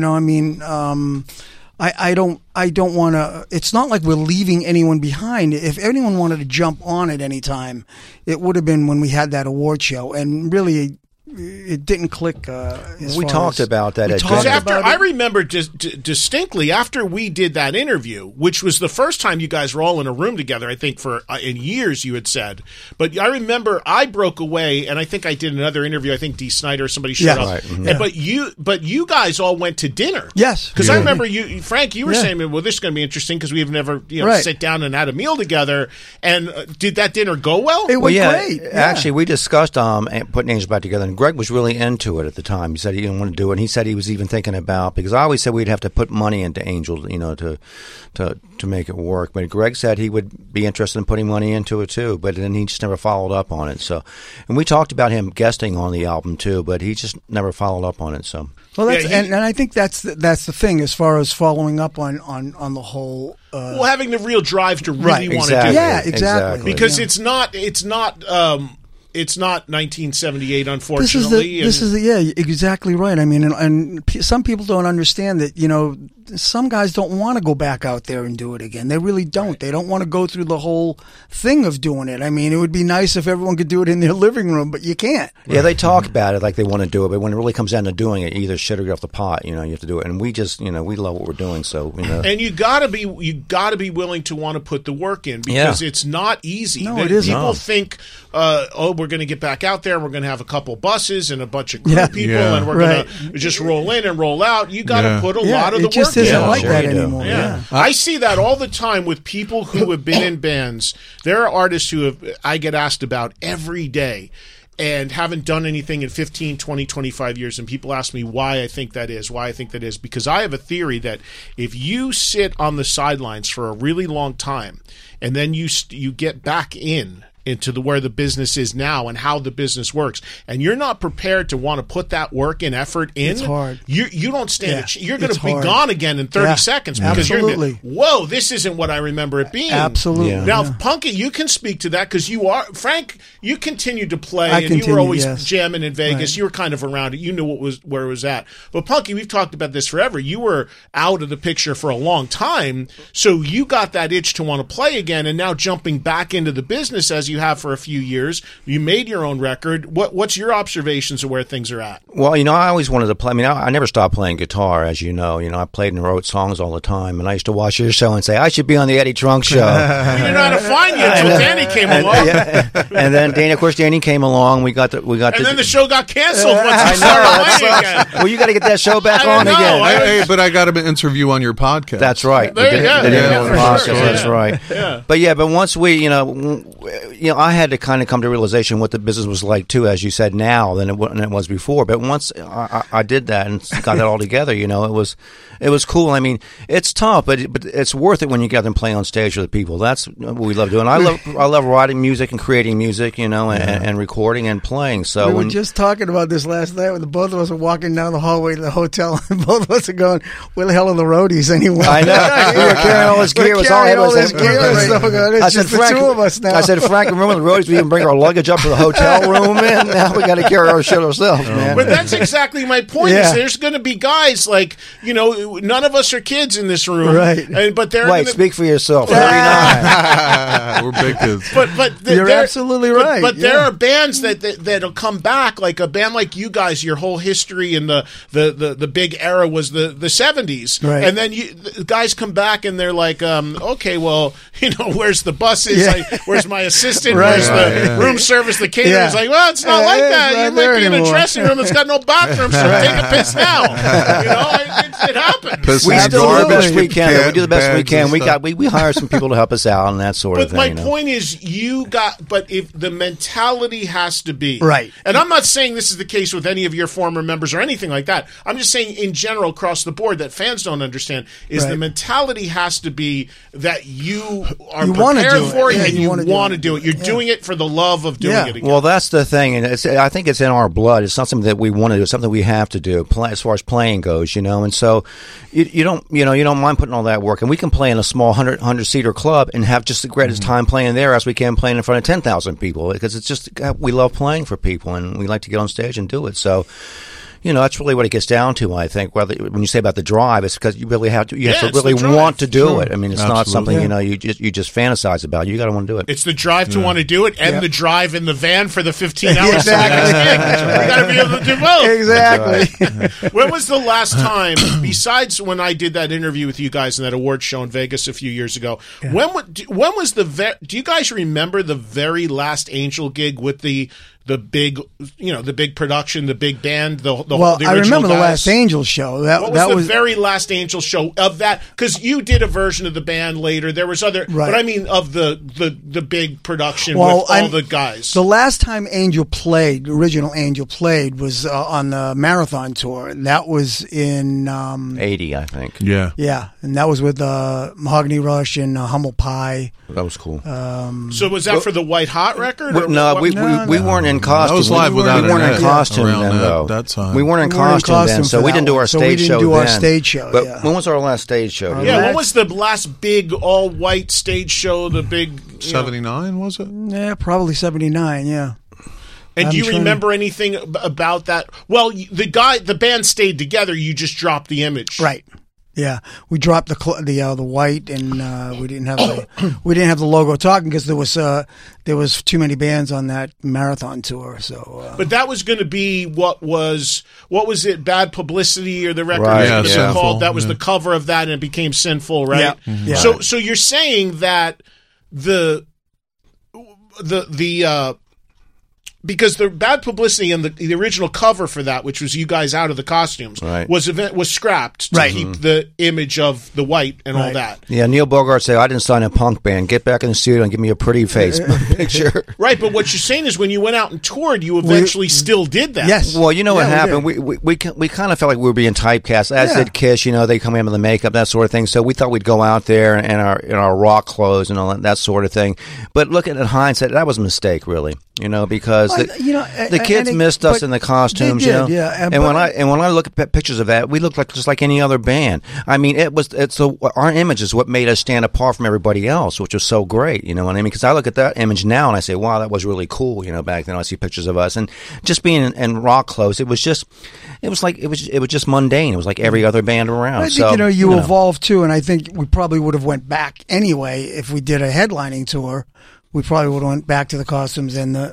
I don't want to. It's not like we're leaving anyone behind. If anyone wanted to jump on at any time, it would have been when we had that award show. And really, it didn't click. We talked about that. I remember distinctly after we did that interview, which was the first time you guys were all in a room together, I think for in years, you had said. But I remember I broke away, and I think I did another interview. I think Dee Snider or somebody showed up. Right. Mm-hmm. But you guys all went to dinner. Yes, because I remember you, Frank. You were saying, "Well, this is going to be interesting because we've never sit down and had a meal together." And did that dinner go well? It was great. Yeah. Actually, we discussed putting Angel back together, and Greg was really into it at the time. He said he didn't want to do it, and he said he was even thinking about, because I always said we'd have to put money into Angel, to make it work. But Greg said he would be interested in putting money into it too, but then he just never followed up on it. So, and we talked about him guesting on the album too, but he just never followed up on it. So, well, and I think that's the thing as far as following up on the whole. Having the real drive to really want to do it. Yeah, exactly. Because it's not 1978, unfortunately. This is exactly right. I mean, and some people don't understand that, some guys don't want to go back out there and do it again. They really don't. Right. They don't want to go through the whole thing of doing it. I mean, it would be nice if everyone could do it in their living room, but you can't. Yeah, they talk about it like they want to do it, but when it really comes down to doing it, either shit or get off the pot. You have to do it, and we just, we love what we're doing. So, And you gotta be willing to want to put the work in, because it's not easy. No, it isn't. People think, we're going to get back out there, and we're going to have a couple buses and a bunch of crew people, and we're going to just roll in and roll out. You got to put a lot of the work in. It isn't like that anymore. Yeah. I see that all the time with people who have been in bands. There are artists who I get asked about every day and haven't done anything in 15, 20, 25 years, and people ask me why I think that is, because I have a theory that if you sit on the sidelines for a really long time and then you get back in into where the business is now and how the business works, and you're not prepared to want to put that work and effort in, it's hard. You don't stand it. You're going to be gone again in 30 seconds because you're going to, whoa, this isn't what I remember it being. Absolutely. Yeah. Now, Punky, you can speak to that because you are, Frank, you continued to play and you were always jamming in Vegas. Right. You were kind of around it. You knew where it was at. But Punky, we've talked about this forever. You were out of the picture for a long time, so you got that itch to want to play again, and now jumping back into the business as you have for a few years, you made your own record. What's your observations of where things are at? Well, I always wanted to play. I mean, I never stopped playing guitar, as you know. I played and wrote songs all the time, and I used to watch your show and say, I should be on the Eddie Trunk Show. We didn't know how to find you until Danny came along. And then, Danny came along. We got then the show got canceled once you started playing again. Well, you got to get that show back on again. Hey, but I got to interview on your podcast. That's right. There you go. That's right. Yeah. But once we, I had to kind of come to realization what the business was like too, as you said, now than it was before. But once I did that and got that all together, it was cool. I mean, it's tough, but it's worth it when you get and play on stage with the people. That's what we love doing. I love writing music and creating music, and recording and playing. So we were just talking about this last night when both of us were walking down the hallway to the hotel, and both of us are going, "Where the hell are the roadies anyway?" I know. We were carrying all this gear. It's just the two of us now. I said, Frank, remember the roadies? We even bring our luggage up to the hotel room, man. Now we got to carry our shit ourselves, man. But that's exactly my point. Is there's going to be guys like none of us are kids in this room, right? But they're speak for yourself. 39. We're big kids. But you're absolutely right. But there are bands that'll come back, like a band like you guys. Your whole history in the big era was the 70s, right? And then the guys come back and they're like, okay, well, where's the buses? Where's my assistant? Where's the room service? The caterer's like, well, it's not like that. You might be in a dressing room that's got no bathroom, so take a piss now. It happens. We still do the best we can. We do the best we can. We hire some people to help us out and that sort of thing. But my point is, but if the mentality has to be right, and I'm not saying this is the case with any of your former members or anything like that. I'm just saying in general across the board that fans don't understand is the mentality has to be that you are prepared for it and you want to do it. You're doing it for the love of doing it again. Well, that's the thing, and I think it's in our blood. It's not something that we want to do. It's something we have to do as far as playing goes, And so you don't mind putting all that work, and we can play in a small 100-seater club and have just the greatest time playing there as we can playing in front of 10,000 people, because it's just we love playing for people and we like to get on stage and do it. So that's really what it gets down to, I think. When you say about the drive, it's because you really have to. You have to really want to do it. I mean, it's not something you just fantasize about. You got to want to do it. It's the drive to want to do it, and the drive in the van for the 15 hours. Exactly. You got to be able to do both. Exactly. When was the last time, besides when I did that interview with you guys in that award show in Vegas a few years ago? Yeah. When was do you guys remember the very last Angel gig with the big, the big production, the big band, the I remember the last Angel show. What was the very last Angel show of that? Because you did a version of the band later. There was other, but I mean of the big production with all the guys. The last time original Angel played was on the Marathon tour, and that was in 80, I think. Yeah, and that was with Mahogany Rush and Humble Pie. That was cool. So was that for the White Hot record? We weren't in costume. That was live without we weren't in costume then, though. That time. We weren't in costume then, so we didn't do our stage show then. Our stage show. But when was our last stage show? When was the last big all-white stage show? The big 79 was it? Yeah, probably 79. Yeah. And do you remember anything about that? Well, the band stayed together. You just dropped the image, right? Yeah, we dropped the white, and we didn't have the logo talking because there was too many bands on that Marathon tour. So, but that was going to be what was it? Bad Publicity, or the record was called? That was the cover of that, and it became Sinful, right? Yeah. Mm-hmm. So you're saying that because the bad publicity and the original cover for that, which was you guys out of the costumes, was scrapped to keep the image of the white and all that. Yeah, Neil Bogart said, I didn't sign a punk band. Get back in the studio and give me a pretty face picture. Right, but what you're saying is when you went out and toured, you eventually still did that. Yes. Well, you know what happened? We kind of felt like we were being typecast, as did Kiss. You know, they come in with the makeup, that sort of thing. So we thought we'd go out there in our rock clothes and all that sort of thing. But looking at hindsight, that was a mistake, really. You know, because the kids missed us in the costumes. They did, you know, yeah. And when I look at pictures of that, we look just like any other band. I mean, our image is what made us stand apart from everybody else, which was so great. You know what I mean? Because I look at that image now and I say, wow, that was really cool. You know, back then I see pictures of us and just being in rock clothes. It was just mundane. It was like every other band around. I think you evolve too, and I think we probably would have went back anyway if we did a headlining tour. We probably would have went back to the costumes and the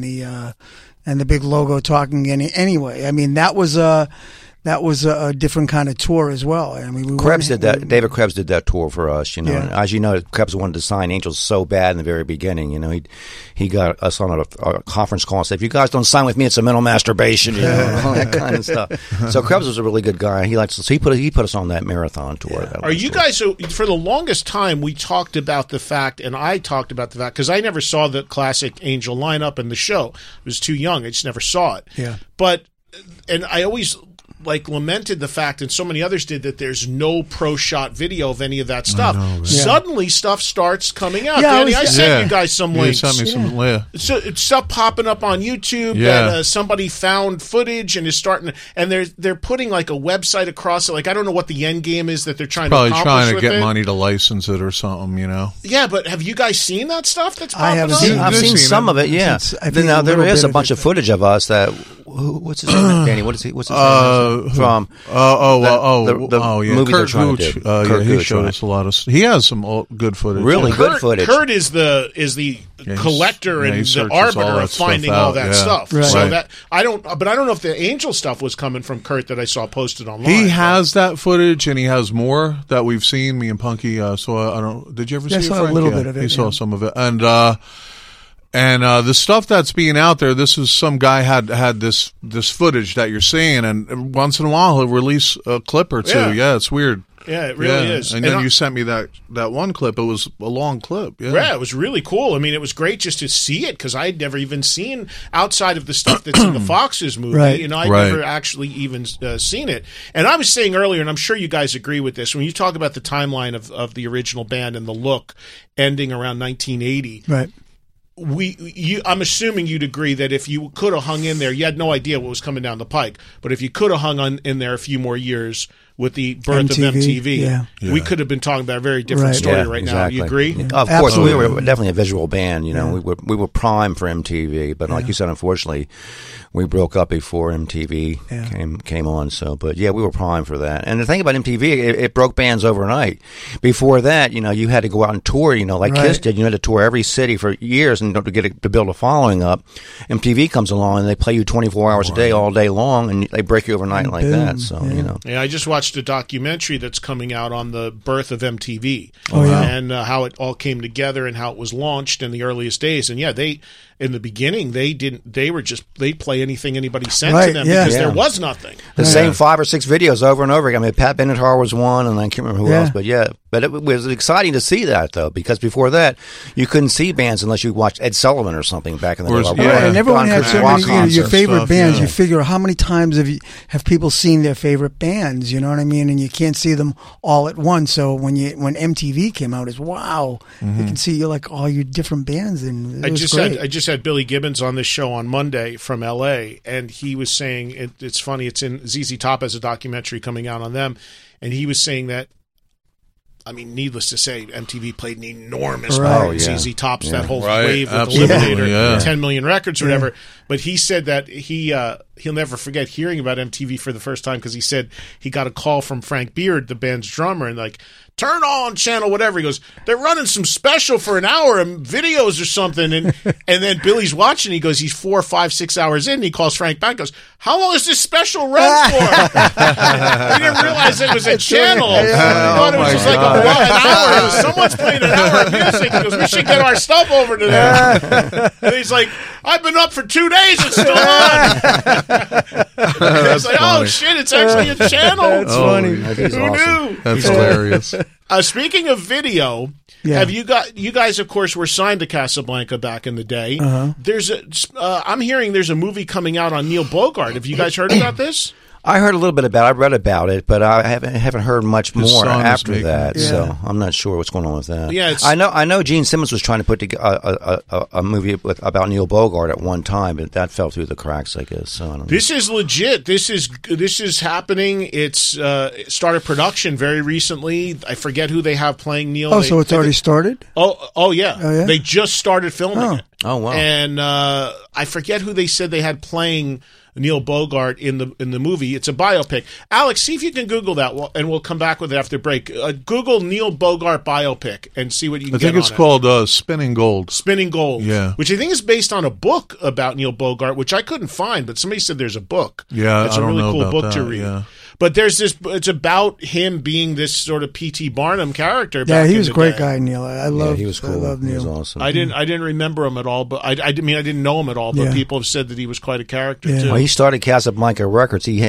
big logo talking anyway. I mean, that was a different kind of tour as well. I mean, Krebs did that. David Krebs did that tour for us. You know, and as you know, Krebs wanted to sign Angels so bad in the very beginning. You know, he got us on a conference call and said, "If you guys don't sign with me, it's a mental masturbation." You know, all that kind of stuff. So Krebs was a really good guy. He put us on that marathon tour. Yeah. Are you guys? So for the longest time, we talked about the fact, and I talked about the fact because I never saw the classic Angel lineup in the show. I was too young. I just never saw it. Yeah. And I always lamented the fact, and so many others did, that there's no pro shot video of any of that stuff. Suddenly stuff starts coming out. Danny, I sent you guys some links. You sent me some, So it's stuff popping up on YouTube that somebody found footage and is starting, and they're putting like a website across it. Like, I don't know what the end game is that they're trying to accomplish trying to with get it. money to license it or something, you know. Yeah, but have you guys seen that stuff that's popping up? I've seen some of it, yeah. Now there is a bunch of footage of us that what's his name, Danny? What's his name? From the movie Kurt they're trying Gooch. to do. He showed us a lot of. He has some good footage. Really good footage. Kurt is the collector and the arbiter of finding all that stuff. Right. So that I don't know if the Angel stuff was coming from Kurt that I saw posted online. He has that footage, and he has more that we've seen. Me and Punky saw. I don't. Did you ever see it, Frank? I saw a little bit of it. He saw some of it, and the stuff that's being out there, this is some guy had this footage that you're seeing, and once in a while he'll release a clip or two. Yeah, it's weird. Yeah, it really is. And then you sent me that one clip. It was a long clip. Yeah, it was really cool. I mean, it was great just to see it because I had never even seen outside of the stuff that's in the Foxes movie. Right. You know, I'd never actually even seen it. And I was saying earlier, and I'm sure you guys agree with this, when you talk about the timeline of the original band and the look ending around 1980. Right. I'm assuming you'd agree that if you could have hung in there, you had no idea what was coming down the pike. But if you could have hung in there a few more years with the birth of MTV, we could have been talking about a very different story now. You agree? Yeah. Of course, we were definitely a visual band. You know, we were primed for MTV, but like you said, unfortunately, we broke up before MTV came on. So, but yeah, we were primed for that. And the thing about MTV, it broke bands overnight. Before that, you know, you had to go out and tour. You know, like Kiss did. You had to tour every city for years and to build a following up. MTV comes along and they play you 24 hours a day, all day long, and they break you overnight like that. So you know, I just watched a documentary that's coming out on the birth of MTV and how it all came together and how it was launched in the earliest days. And in the beginning, they'd play anything anybody sent to them because there was nothing. The same 5 or 6 videos over and over again. I mean, Pat Benatar was one, and I can't remember who else, but it was exciting to see that though, because before that you couldn't see bands unless you watched Ed Sullivan or something back in the day. And everyone had so many your favorite bands. You figure how many times have people seen their favorite bands? You know what I mean? And you can't see them all at once. So when MTV came out, you can see all your different bands. And I just had Billy Gibbons on this show on Monday from LA, and he was saying it's funny. It's in ZZ Top as a documentary coming out on them, and he was saying that. I mean, needless to say, MTV played an enormous part in ZZ Top's that whole wave with Eliminator, 10 million records or whatever. But he said that he'll never forget hearing about MTV for the first time because he said he got a call from Frank Beard, the band's drummer, and turn on channel whatever. He goes, they're running some special for an hour and videos or something. And then Billy's watching. He goes, he's 4, 5, 6 hours in. And he calls Frank back and goes, how long is this special run for? He didn't realize it was a channel. He thought it was just like a an hour. Someone's playing an hour of music. He goes, we should get our stuff over to them. And he's like, I've been up for 2 days. It's still on. It's like, oh, shit, it's actually a channel. That's funny. Who knew? That's hilarious. Speaking of video, have you guys, of course, were signed to Casablanca back in the day. There's I'm hearing there's a movie coming out on Neil Bogart. Have you guys heard about this? I heard a little bit about it. I read about it, but I haven't heard much more after that. Yeah. So I'm not sure what's going on with that. Yeah, I know Gene Simmons was trying to put together a movie about Neil Bogart at one time, but that fell through the cracks, I guess. So I don't know. This is legit. This is happening. It's started production very recently. I forget who they have playing Neil. Oh, so it's already started? Oh yeah. They just started filming it. Oh wow. And I forget who they said they had playing Neil Bogart in the movie. It's a biopic. Alex, see if you can Google that, and we'll come back with it after break. Google Neil Bogart biopic and see what you can get on it. I think it's called Spinning Gold. Spinning Gold. Yeah. Which I think is based on a book about Neil Bogart, which I couldn't find, but somebody said there's a book. Yeah, it's I a don't really know cool about book that, to read. yeah. But there's this. It's about him being this sort of P.T. Barnum character. Yeah, back he was in a the great day. guy, Neil. I love. he was cool. I love Neil. He was awesome. I didn't remember him at all, but I didn't know him at all. But Yeah. people have said that he was quite a character too. Well, he started Casablanca Records. He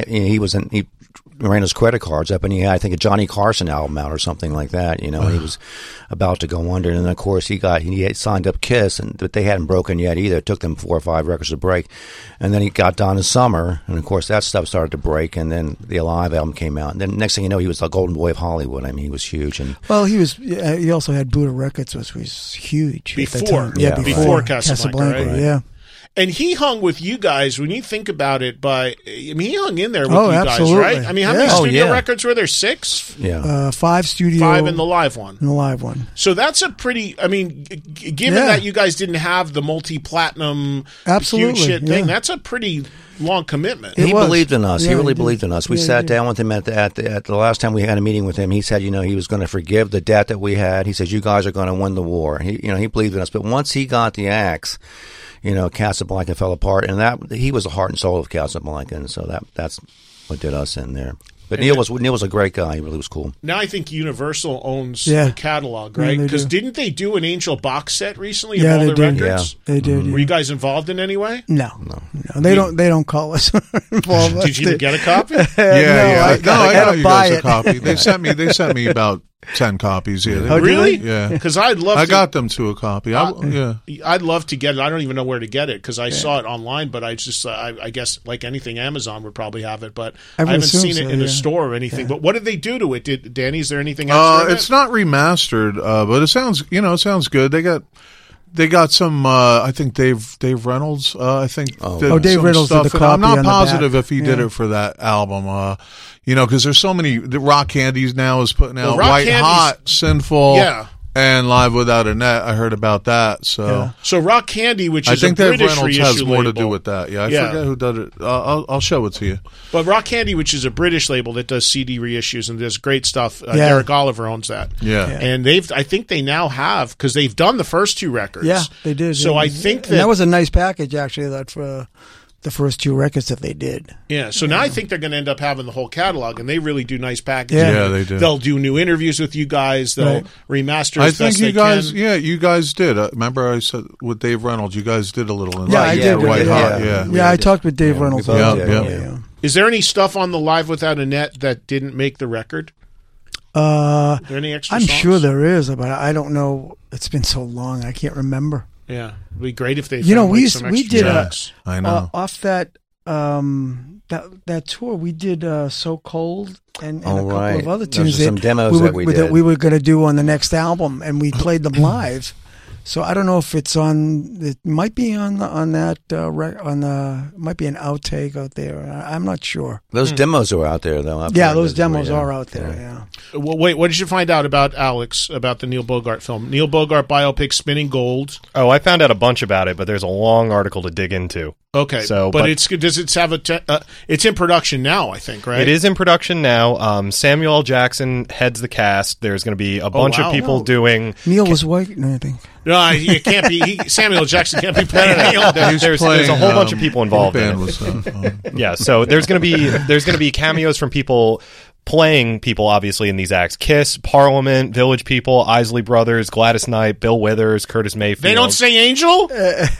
ran his credit cards up, and he had, I think, a Johnny Carson album out or something like that. You know, he was about to go under, and then of course he had signed up Kiss, but they hadn't broken yet either. It took them 4 or 5 records to break, and then he got Donna Summer, and of course that stuff started to break, and then the Alive album came out, and then next thing you know, he was the golden boy of Hollywood. I mean, he was huge, and Well, he was. He also had Buddha Records, which was huge at the Before. time. Yeah, before Casablanca, right? Yeah. And he hung with you guys when you think about it. He hung in there with Oh, you absolutely. guys, right? I mean, how many Yeah. studio records were there? 6? yeah. 5 studio. 5 in the live one. In the live one. So that's a pretty. I mean, given that you guys didn't have the multi-platinum Absolutely, huge shit thing, yeah. that's a pretty long commitment. He was. believed in us. Yeah, he really he did. believed in us. We Yeah, he sat did. down with him at the last time we had a meeting with him. He said, he was going to forgive the debt that we had. He says, you guys are going to win the war. He believed in us. But once he got the axe, Casablanca fell apart, and that he was the heart and soul of Casablanca, and so that's what did us in there. But Neil was a great guy. He really was cool. Now I think Universal owns Yeah. the catalog, Yeah, right? they Because do. didn't they do an Angel box set recently Yeah, of all they the did. records? They did. Were you guys involved in any way? No. They don't call us involved. Did you even get a copy? Yeah, I I gotta got you buy guys a it. copy. They sent me about 10 copies. Yeah, Oh, did Really? they? Yeah. Because I'd love I to. got them to a copy. I'd love to get it. I don't even know where to get it because I saw it online, but I just, I guess, like anything, Amazon would probably have it, but I I would haven't assume seen it so, in a yeah. store or anything. But what did they do to it? Danny, is there anything extra? in It's it? not remastered, but it sounds good. They got some. I think Dave Reynolds. I think. did Dave some Reynolds did stuff. the copy I'm not on the positive back. if he did Yeah. it for that album. Because there's so many. The Rock Candies now is putting out Rock White Candies- Hot, Sinful, Yeah. and Live Without a Net. I heard about that. So. Yeah. So Rock Candy, which I is think a Dave British Reynolds reissue has more to label. do with that. Yeah, I Yeah. forget who did it. I'll show it to you. But Rock Candy, which is a British label that does CD reissues and does great stuff. Yeah. Derek Oliver owns that. Yeah. And I think they now have, because they've done the first 2 records. Yeah, they did. So yeah. I think And that was a nice package, actually, that for the first 2 records that they did. Yeah, so now I think they're going to end up having the whole catalog, and they really do nice packaging. Yeah. Yeah, they do. They'll do new interviews with you guys. They'll remaster I as think best you they guys. can. Yeah, you guys did. Remember, I said with Dave Reynolds, you guys did a little. In Yeah, that. I yeah, did. we White did, Hot. yeah. Yeah. I talked with Dave Reynolds. we both about did, that, yeah. Is there any stuff on the Live Without a Net that didn't make the record? Uh, Are there any extra I'm songs? sure there is, but I don't know. It's been so long, I can't remember. Yeah, it'd be great if they You know, found, we like, used- some we extra did a- tracks. I know. Off that that tour, we did "So Cold" and a couple right. of other Those tunes are some demos we were, that we did. we were going to do on the next album, and we played them live. So I don't know if it's on. It might be on that might be an outtake out there. I'm not sure. Those demos are out there, though. I've Yeah, heard those yeah. demos are out there. Yeah. Well, wait, what did you find out about Alex, about the Neil Bogart film? Neil Bogart biopic, Spinning Gold. Oh, I found out a bunch about it, but there's a long article to dig into. Okay, So, but but- does it have it's in production now, I think, right? It is in production now. Samuel L. Jackson heads the cast. There's going to be a bunch wow. of people No. doing. Neil was white. No, I think. No, you can't be. Samuel Jackson can't be playing Neil. He's There's playing, a whole bunch of people involved in band it. was, Yeah, so there's going to be cameos from people playing people, obviously, in these acts. Kiss, Parliament, Village People, Isley Brothers, Gladys Knight, Bill Withers, Curtis Mayfield. They don't say Angel?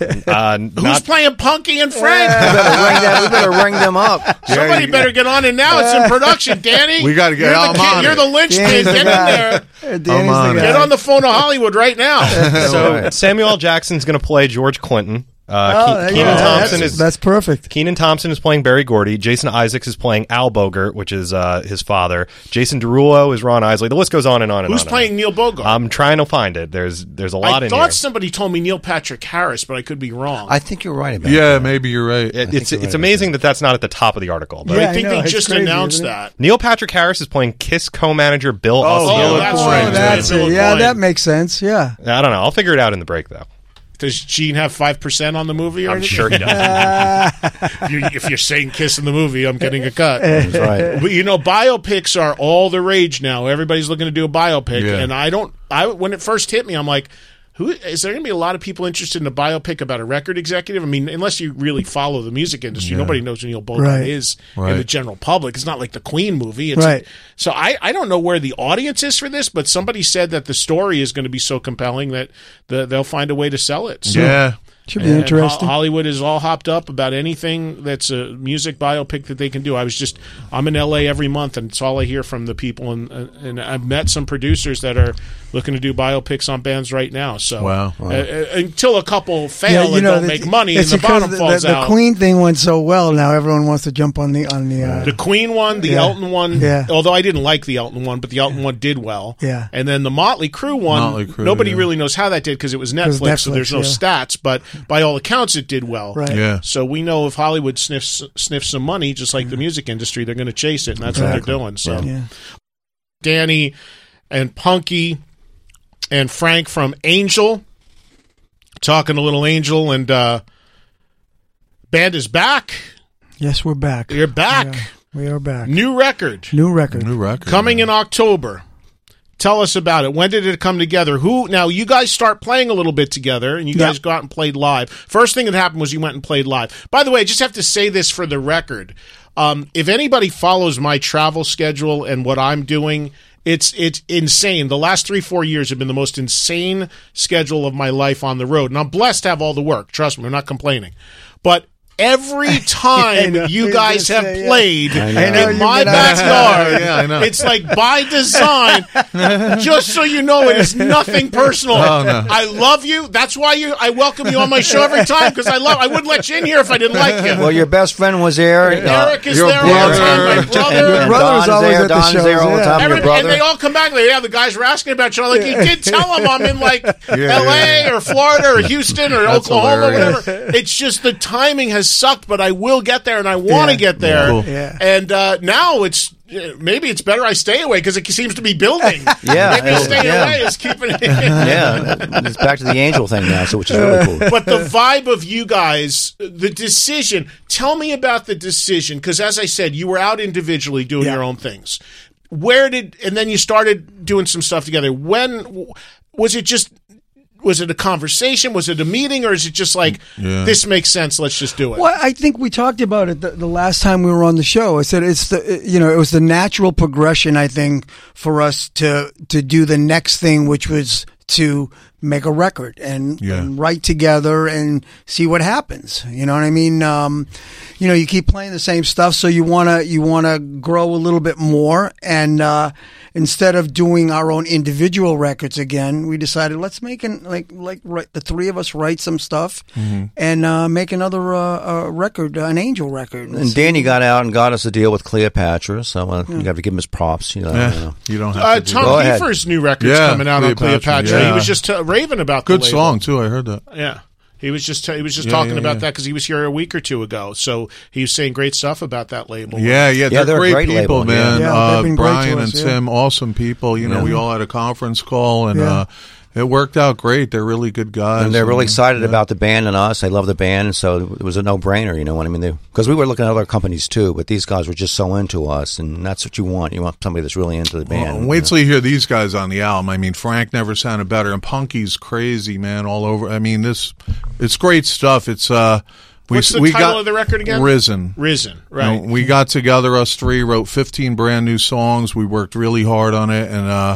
Who's playing Punky and Frank? We better ring them up. Somebody better get on it now. It's in production, Danny. We got to get on You're the linchpin. Get in there. Get on the phone to Hollywood right now. So Samuel L. Jackson's going to play George Clinton. Kenan Thompson that's perfect. Kenan Thompson is playing Berry Gordy. Jason Isaacs is playing Al Bogart, which is his father. Jason Derulo is Ron Isley. The list goes on and on and on. Who's playing Neil Bogart? I'm trying to find it. There's a lot in here. I thought somebody told me Neil Patrick Harris, but I could be wrong. I think you're right about that. Yeah, maybe you're right. It's amazing that that's not at the top of the article. But I think they just announced that. Neil Patrick Harris is playing Kiss co-manager Bill Osceola. That's right. That's it. Yeah, that makes sense. Yeah. I don't know. I'll figure it out in the break, though. Does Gene have 5% on the movie? I'm sure he does. If you're saying Kiss in the movie, I'm getting a cut. That's right. But biopics are all the rage now. Everybody's looking to do a biopic, and when it first hit me, I'm like, is there going to be a lot of people interested in a biopic about a record executive? I mean, unless you really follow the music industry, nobody knows who Neil Bogart is in the general public. It's not like the Queen movie. So I don't know where the audience is for this, but somebody said that the story is going to be so compelling that they'll find a way to sell it. So, should be interesting. Hollywood is all hopped up about anything that's a music biopic that they can do. I'm in LA every month, and it's all I hear from the people. And I've met some producers that are looking to do biopics on bands right now. So until a couple fail and don't make money, and the bottom falls out. The Queen thing went so well. Now everyone wants to jump on the Queen one, the Elton one. Yeah. Although I didn't like the Elton one, but the Elton one did well. Yeah. And then the Motley Crue one, nobody really knows how that did because it was Netflix, so there's no stats. But by all accounts, it did well. Right. Yeah. So we know if Hollywood sniffs some money, just like the music industry, they're going to chase it, and that's what they're doing. So, Danny and Punky and Frank from Angel, talking a little Angel, and band is back. Yes, we're back. You're back. Yeah, we are back. New record. Coming in October. Tell us about it. When did it come together? Now, you guys start playing a little bit together, and you guys go out and played live. First thing that happened was you went and played live. By the way, I just have to say this for the record. If anybody follows my travel schedule and what I'm doing, it's insane. The last 3-4 years have been the most insane schedule of my life on the road. And I'm blessed to have all the work. Trust me, I'm not complaining. But every time you guys have played in my backyard, it's like by design, just so you know, it is nothing personal. I love you. That's why I welcome you on my show every time, because I wouldn't let you in here if I didn't like you. Well, your best friend was there. Eric is there all the time. My brother. Your brother's always at the shows. There all the time. Your brother. And they all come back. The guys were asking about you. I'm like, you did tell them I'm in L.A. or Florida or Houston or Oklahoma, whatever. It's just the timing has sucked, but I will get there, and I want to get there. Cool. And now maybe it's better I stay away because it seems to be building. Maybe staying away is keeping it. It's back to the Angel thing now, which is really cool. But the vibe of you guys, the decision. Tell me about the decision, because as I said, you were out individually doing your own things. And then you started doing some stuff together. When was it? Was it a conversation? Was it a meeting? Or is it just like, this makes sense, let's just do it? Well, I think we talked about it the last time we were on the show. I said it was the natural progression, I think, for us to do the next thing, which was to make a record and write together and see what happens. You know what I mean? You keep playing the same stuff, so you wanna grow a little bit more. And instead of doing our own individual records again, we decided let's make the three of us write some stuff and make another record, an Angel record. And Danny got out and got us a deal with Cleopatra, so you got to give him his props. You don't have to. Tom Kiefer's new record's coming out on Cleopatra. He was just raving about the good label. Song too. I heard that. Yeah. He was just talking about that because he was here a week or two ago. So he was saying great stuff about that label. Yeah, they're great people, label, man. Brian and Tim, awesome people. We all had a conference call, and it worked out great. They're really good guys. And they're really excited about the band and us. They love the band, and so it was a no-brainer, you know what I mean? Because we were looking at other companies too, but these guys were just so into us, and that's what you want. You want somebody that's really into the band. Well, wait till you hear these guys on the album. I mean, Frank never sounded better, and Punky's crazy, man, all over. I mean, it's great stuff. It's What's the title of the record again? Risen. Risen, right. We got together, us three, wrote 15 brand new songs. We worked really hard on it,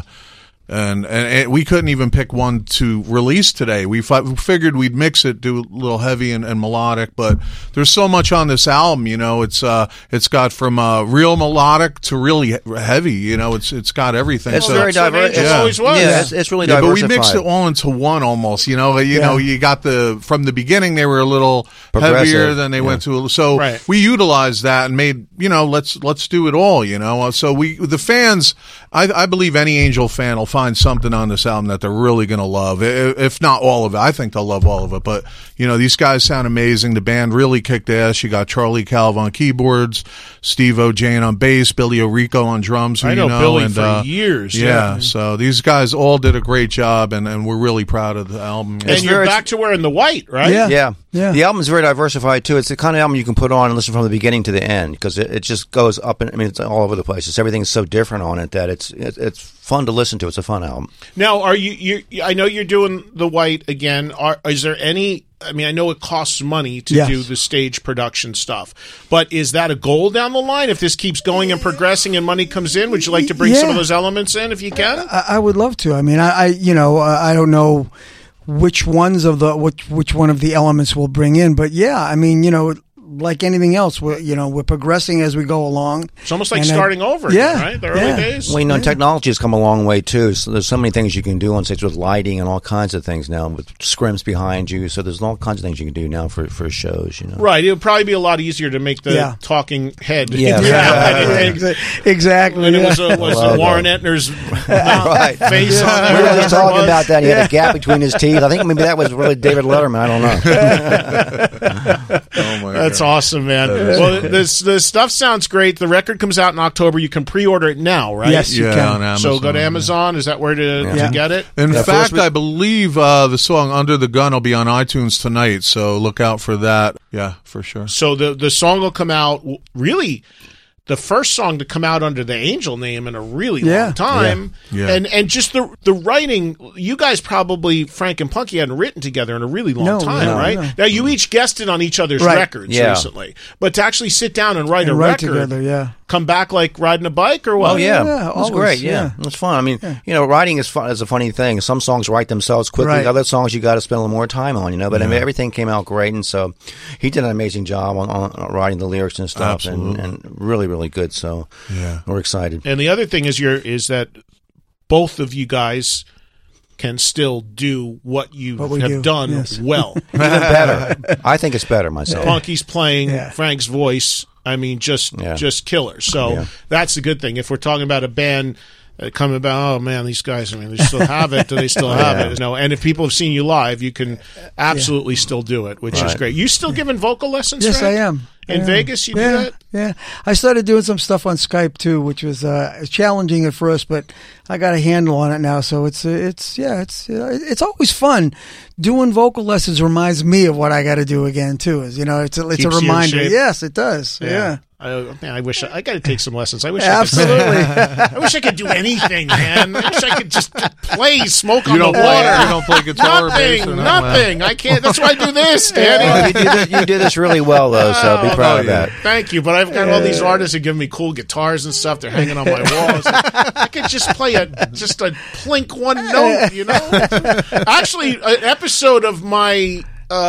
and we couldn't even pick one to release today. We figured we'd mix it, do a little heavy and melodic, but there's so much on this album. It's got from real melodic to really heavy. It's got everything. It's very diverse. It always was. Yeah, it's really diversified. But we mixed it all into one almost. You got from the beginning they were a little heavier, then they went to we utilized that and made let's do it all. So the fans, I believe any Angel fan will find something on this album that they're really going to love, if not all of it. I think they'll love all of it, but these guys sound amazing. The band really kicked ass. You got Charlie Calv on keyboards, Steve O'Jane on bass, Billy Orico on drums. I know Billy for years. Yeah, so these guys all did a great job, and we're really proud of the album. And you're back to wearing the white, right? Yeah. The album is very diversified too. It's the kind of album you can put on and listen from the beginning to the end, because it just goes up and it's all over the place. Everything's so different on it that it's fun to listen to. It's a fun album. Now, are you I know you're doing the white again. Is there any? I mean, I know it costs money to do the stage production stuff, but is that a goal down the line? If this keeps going and progressing and money comes in, would you like to bring some of those elements in if you can? I would love to. I mean, I don't know which one of the elements we'll bring in, but I mean, like anything else, we're progressing as we go along. It's almost like starting over again, right? The early days. Well, technology has come a long way too. So there's so many things you can do on stage with lighting and all kinds of things now, with scrims behind you. So there's all kinds of things you can do now for shows. Right. It would probably be a lot easier to make the talking head. Exactly. And it was Warren Ettner's face on there. We were just talking about that. He had a gap between his teeth. I think maybe that was really David Letterman. I don't know. Oh my God. That's awesome, man. Well, the stuff sounds great. The record comes out in October. You can pre-order it now, right? Yes, you can. On Amazon, so go to Amazon. Is that where to get it? In fact, I believe the song "Under the Gun" will be on iTunes tonight. So look out for that. Yeah, for sure. So the song will come out really. The first song to come out under the Angel name in a really long time. Yeah. And just the writing, you guys probably, Frank and Punky, hadn't written together in a really long time, right? No. Now, you each guested on each other's records recently. But to actually sit down and write a record together, come back like riding a bike or what? Oh, yeah. It was great, It was fun. I mean, writing is fun. Is a funny thing. Some songs write themselves quickly. Right. Other songs you got to spend a little more time on, But I mean, everything came out great. And so he did an amazing job on writing the lyrics and stuff. And really, really good. So we're excited. And the other thing is that both of you guys can still do what you have done well. Even better. I think it's better myself. Punky's playing, Frank's voice, I mean, just killer. So that's the good thing. If we're talking about a band coming about, oh man, these guys, I mean, they still have it. Do they still have it? And if people have seen you live, you can absolutely still do it, which is great. You still giving vocal lessons, Yes, Frank? I am. In Vegas, you do that? Yeah. I started doing some stuff on Skype too, which was challenging at first, but I got a handle on it now. So it's always fun. Doing vocal lessons reminds me of what I got to do again too. It's a reminder. Yes, it does. Yeah. I wish I got to take some lessons. I wish absolutely. I wish I could do anything, man. I wish I could just play, smoke on the water. You don't play guitar or bass or nothing. I can't. That's why I do this, Danny. You do this really well, though. So be proud of that. Thank you. But I've got all these artists that give me cool guitars and stuff. They're hanging on my walls. I could just play a plink one note. Actually, an episode of my.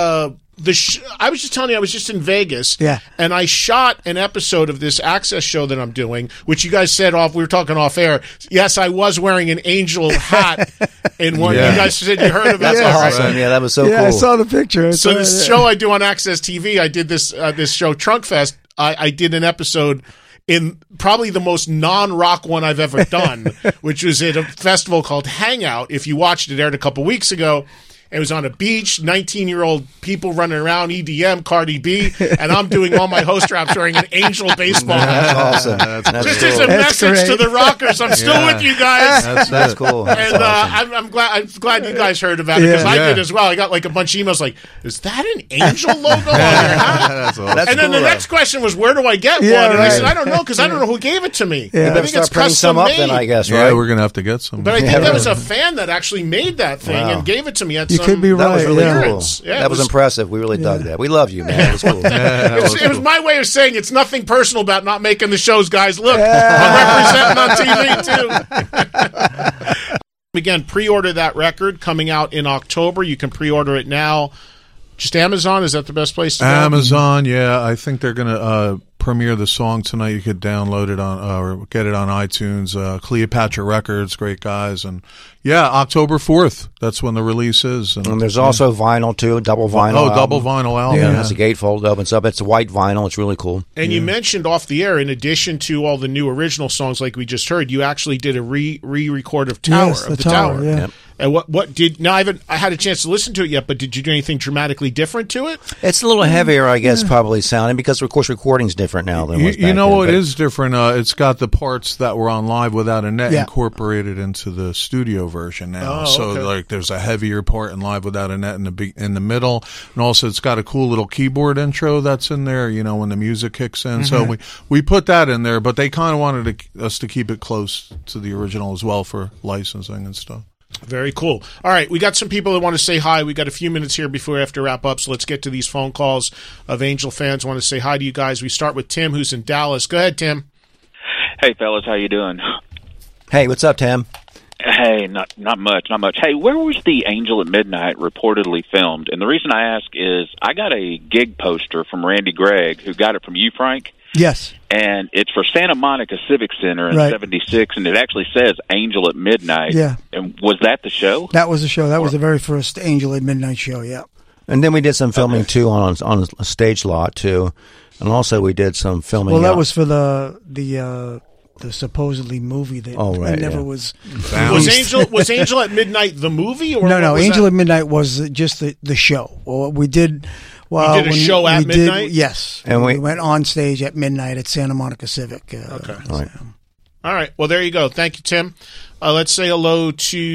I was just telling you, I was just in Vegas, and I shot an episode of this Access show that I'm doing, which you guys said we were talking off air. Yes, I was wearing an Angel hat in one. You guys said you heard about that. That's awesome. Right? Yeah, that was so cool. I saw the picture. So this show I do on Access TV, I did this show, Trunk Fest. I did an episode in probably the most non-rock one I've ever done, which was at a festival called Hangout. If you watched it, aired a couple weeks ago. It was on a beach, 19-year-old people running around, EDM, Cardi B, and I'm doing all my host raps wearing an Angel baseball hat. That's awesome. That's just cool. as a message to the rockers, I'm still with you guys. That's cool. That's and awesome. I'm glad you guys heard about it, because I did as well. I got like a bunch of emails like, is that an Angel logo on your hat? That's awesome. And then the next question was, where do I get one? And I said, I don't know, because I don't know who gave it to me. I think it's custom made. Then, I guess, right? Yeah, we're going to have to get some. But I think there was a fan that actually made that thing and gave it to me. could be right. That was really yeah. cool. Yeah, that was impressive. We really dug that. We love you, man. It was cool. It was my way of saying it's nothing personal about not making the shows, guys. Look, I'm representing on TV, too. Again, pre-order that record coming out in October. You can pre-order it now. Just Amazon? Is that the best place to go? Amazon, yeah. I think they're going to premiere the song tonight. You could download it on or get it on iTunes. Cleopatra Records, great guys. And yeah, October 4th. That's when the release is. And there's also vinyl, too, double vinyl. Oh, double vinyl album. Yeah, as the gatefold opens up. It's white vinyl. It's really cool. And you mentioned off the air, in addition to all the new original songs like we just heard, you actually did a re-record of Tower. Yes, of the Tower. Yeah. Yep. And what did now? I had a chance to listen to it yet, but did you do anything dramatically different to it? It's a little heavier, I guess, probably sounding because, of course, recording's different now than was back you know then, what is different? It's got the parts that were on Live Without a Net incorporated into the studio version now. Oh, so okay. like, there's a heavier part in Live Without a Net in the middle, and also it's got a cool little keyboard intro that's in there. You know, when the music kicks in. So we put that in there, but they kind of wanted us to keep it close to the original as well for licensing and stuff. Very cool. All right, we got some people that want to say hi. We got a few minutes here before we have to wrap up, so let's get to these phone calls of Angel fans who want to say hi to you guys. We start with Tim, who's in Dallas. Go ahead, Tim. Hey, fellas, how you doing? Hey, what's up, Tim? Hey, not much. Hey, where was the Angel at Midnight reportedly filmed? And the reason I ask is I got a gig poster from Randy Gregg, who got it from you, Frank. Yes. And it's for Santa Monica Civic Center in 76, and it actually says Angel at Midnight. Yeah. And was that the show? That was the show. That was the very first Angel at Midnight show, yeah. And then we did some filming, too, on a stage lot, too. And also we did some filming. Well, that was for the supposedly movie that never was. Was Angel at Midnight the movie? Or no, Angel at Midnight was just the show. Well, we did... Well, you did a show at midnight? Yes. And we went on stage at midnight at Santa Monica Civic. Okay. All right. Well, there you go. Thank you, Tim. Let's say hello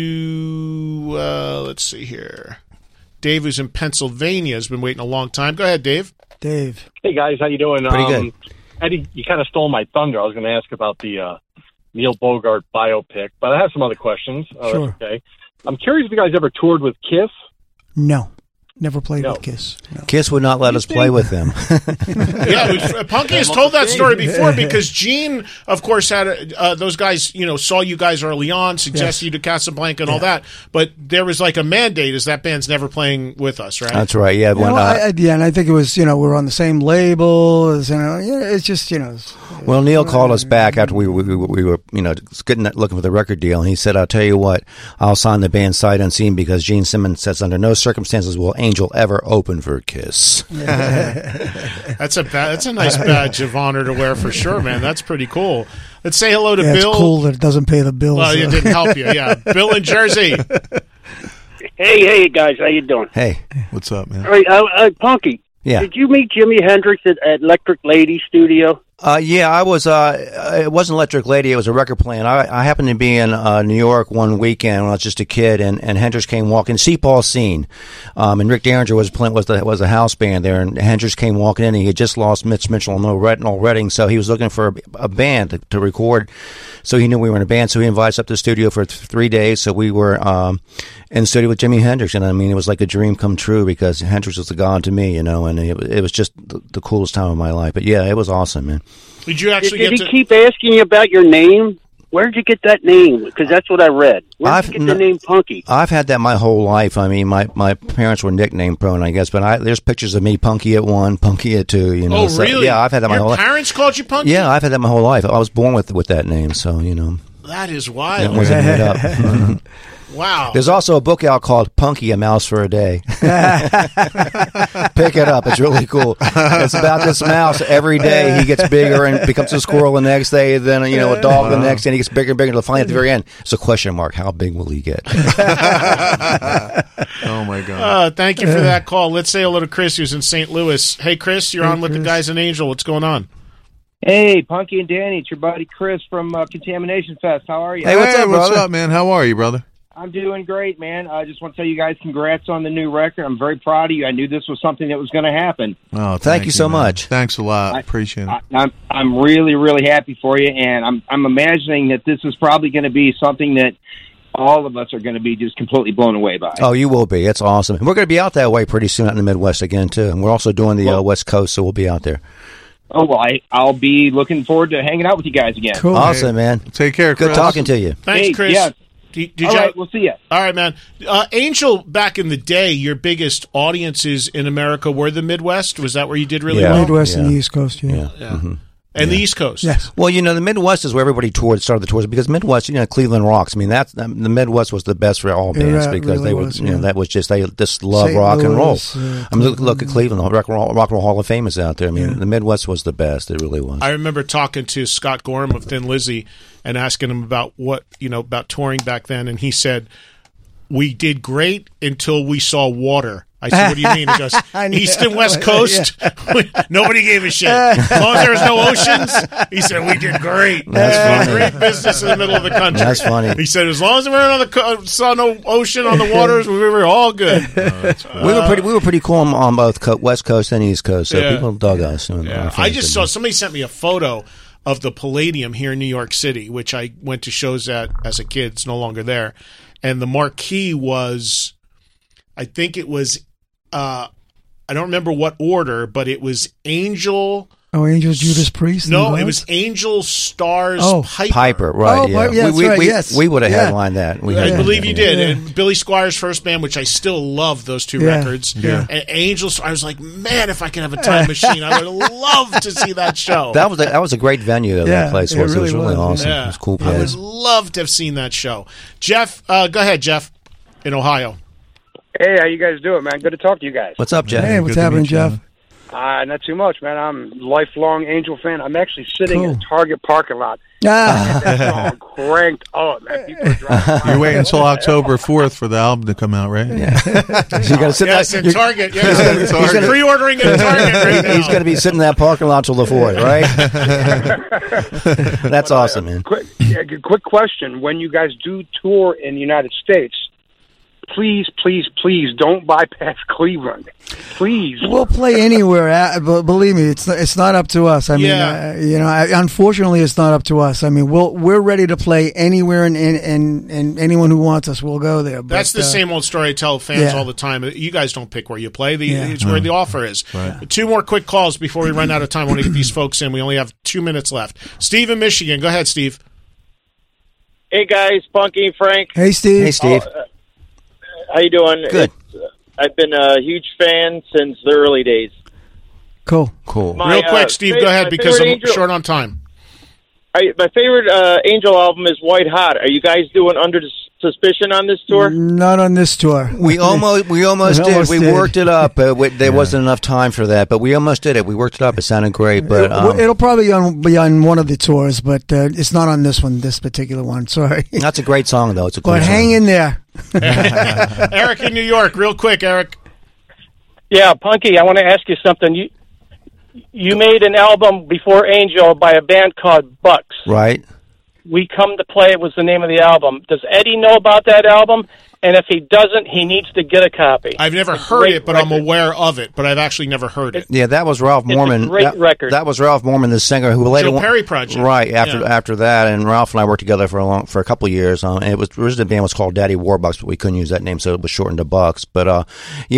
to, let's see here. Dave, who's in Pennsylvania, has been waiting a long time. Go ahead, Dave. Dave. Hey, guys. How you doing? Pretty good. Eddie, you kind of stole my thunder. I was going to ask about the Neil Bogart biopic, but I have some other questions. Sure. Okay. I'm curious if you guys ever toured with Kiss? No. Never played with Kiss. No. Kiss would not let us play with them. Punky has told that story before because Gene, of course, had those guys, saw you guys early on, suggested you to Casablanca and all that, but there was like a mandate is that band's never playing with us, right? That's right, yeah. And I think it was, we were on the same label, it's just, Well, Neil called us back after we were, looking for the record deal, and he said, I'll tell you what, I'll sign the band sight unseen because Gene Simmons says under no circumstances will Angel ever open for Kiss. That's a nice badge of honor to wear for sure, man. That's pretty cool. Let's say hello to Bill. It's cool that it doesn't pay the bills. Well, it didn't help you. Yeah, Bill in Jersey. Hey, guys, how you doing? Hey, what's up, man? All right, Punky. Yeah. Did you meet Jimi Hendrix at Electric Lady Studio? Yeah, I was. It wasn't Electric Lady. It was a record plant. I happened to be in New York one weekend when I was just a kid, and Hendrix came walking. See Paul Scene, and Rick Derringer was the house band there, and Hendrix came walking in. And he had just lost Mitch Mitchell and Noel Redding, so he was looking for a band to record. So he knew we were in a band, so he invited us up to the studio for 3 days. So we were in the studio with Jimi Hendrix, and I mean, it was like a dream come true because Hendrix was the god to me, and it was just the coolest time of my life. But yeah, it was awesome, man. Did you actually Did he keep asking you about your name? Where did you get that name? Because that's what I read. Where did you get the name Punky? I've had that my whole life. I mean, my parents were nickname prone, I guess, but there's pictures of me, Punky at 1, Punky at 2. Oh, so, really? Yeah, I've had that my whole life. Your parents called you Punky? Yeah, I've had that my whole life. I was born with that name, so That is wild. That wasn't made up. Wow. There's also a book out called Punky, A Mouse for a Day. Pick it up. It's really cool. It's about this mouse. Every day he gets bigger and becomes a squirrel the next day, then a dog the next day, and he gets bigger and bigger until finally at the very end, it's a question mark. How big will he get? Oh, my God. Thank you for that call. Let's say hello to Chris, who's in St. Louis. Hey, Chris, you're on with the guys in Angel. What's going on? Hey, Punky and Danny, it's your buddy Chris from Contamination Fest. How are you? Hey, what's up, brother? What's up, man? How are you, brother? I'm doing great, man. I just want to tell you guys congrats on the new record. I'm very proud of you. I knew this was something that was going to happen. Oh, thank you so much. Thanks a lot. Appreciate it. I'm really, really happy for you, and I'm imagining that this is probably going to be something that all of us are going to be just completely blown away by. Oh, you will be. It's awesome. And we're going to be out that way pretty soon out in the Midwest again, too. And we're also doing the West Coast, so we'll be out there. Oh, well, I'll be looking forward to hanging out with you guys again. Cool. Awesome, man. Take care, Chris. Good talking to you. Thanks, Chris. Yeah. All right, we'll see you. All right, man. Angel, back in the day, your biggest audiences in America were the Midwest? Was that where you did really well? Midwest and the East Coast, yeah. Mm-hmm. And the East Coast. Yes. Well, the Midwest is where everybody started the tours because Midwest, Cleveland rocks. I mean, the Midwest was the best for all bands because they were, that was just they just love rock and roll. I mean, look at Cleveland, the Rock and Roll Hall of Fame is out there. I mean, the Midwest was the best. It really was. I remember talking to Scott Gorham of Thin Lizzy and asking him about about touring back then, and he said, "We did great until we saw water." I said, what do you mean? He goes, East and West Coast, nobody gave a shit. As long as there was no oceans, he said, we did great. That's funny. Great business in the middle of the country. That's funny. He said, as long as we were saw no ocean on the waters, we were all good. We were pretty cool on both West Coast and East Coast, so people dug us. I just saw, somebody sent me a photo of the Palladium here in New York City, which I went to shows at as a kid. It's no longer there. And the marquee was, I think it was, I don't remember what order, but it was Angel. Oh, Angel, Judas Priest? No, it was Angel, Stars, Piper, right. We would have headlined that. I believe you did. And Billy Squires' first band, which I still love those two records. Yeah. And Angel, I was like, man, if I could have a time machine, I would love to see that show. That was a great venue that place was. It was really awesome. Yeah. It was a cool place. I would love to have seen that show. Jeff, go ahead, Jeff, in Ohio. Hey, how you guys doing, man? Good to talk to you guys. What's up, Jeff? Hey, what's happening, Jeff? Not too much, man. I'm a lifelong Angel fan. I'm actually sitting in a Target parking lot. That song cranked up, man. People are driving by. You're waiting until October 4th for the album to come out, right? Yeah. So you got to sit in Target. He's pre-ordering in Target right now. He's going to be sitting in that parking lot till the 4th, right? That's awesome, man. Quick question. When you guys do tour in the United States, please don't bypass Cleveland. Please. We'll play anywhere. But believe me, it's not up to us. I mean, unfortunately, it's not up to us. I mean, we're ready to play anywhere, and anyone who wants us, we'll go there. But, that's the same old story I tell fans all the time. You guys don't pick where you play. It's where the offer is. Right. 2 more quick calls before we run out of time. I want to get these folks in. We only have 2 minutes left. Steve in Michigan. Go ahead, Steve. Hey, guys. Punky, Frank. Hey, Steve. Hey, Steve. How you doing? Good. I've been a huge fan since the early days. Cool. Real quick, Steve, go ahead because I'm short on time. My favorite Angel album is White Hot. Are you guys doing Under Suspicion on this tour? Not on this tour. We almost did. We worked it up. There wasn't enough time for that, but we almost did it. We worked it up. It sounded great. But it'll probably be on one of the tours, but it's not on this one, this particular one. Sorry. That's a great song, though. It's a cool song. Hang in there. Eric in New York, real quick, Eric. Yeah, Punky, I want to ask you something. You made an album before Angel by a band called Bucks. Right. We Come to Play was the name of the album. Does Eddie know about that album? And if he doesn't, he needs to get a copy. I've never heard it, but I'm aware of it. But I've actually never heard it. Yeah, that was Ralph Morman. It's a great record. That was Ralph Morman, the singer who later Joe Perry Project. Right after that, and Ralph and I worked together for a couple of years. And it was originally the band was called Daddy Warbucks, but we couldn't use that name, so it was shortened to Bucks. But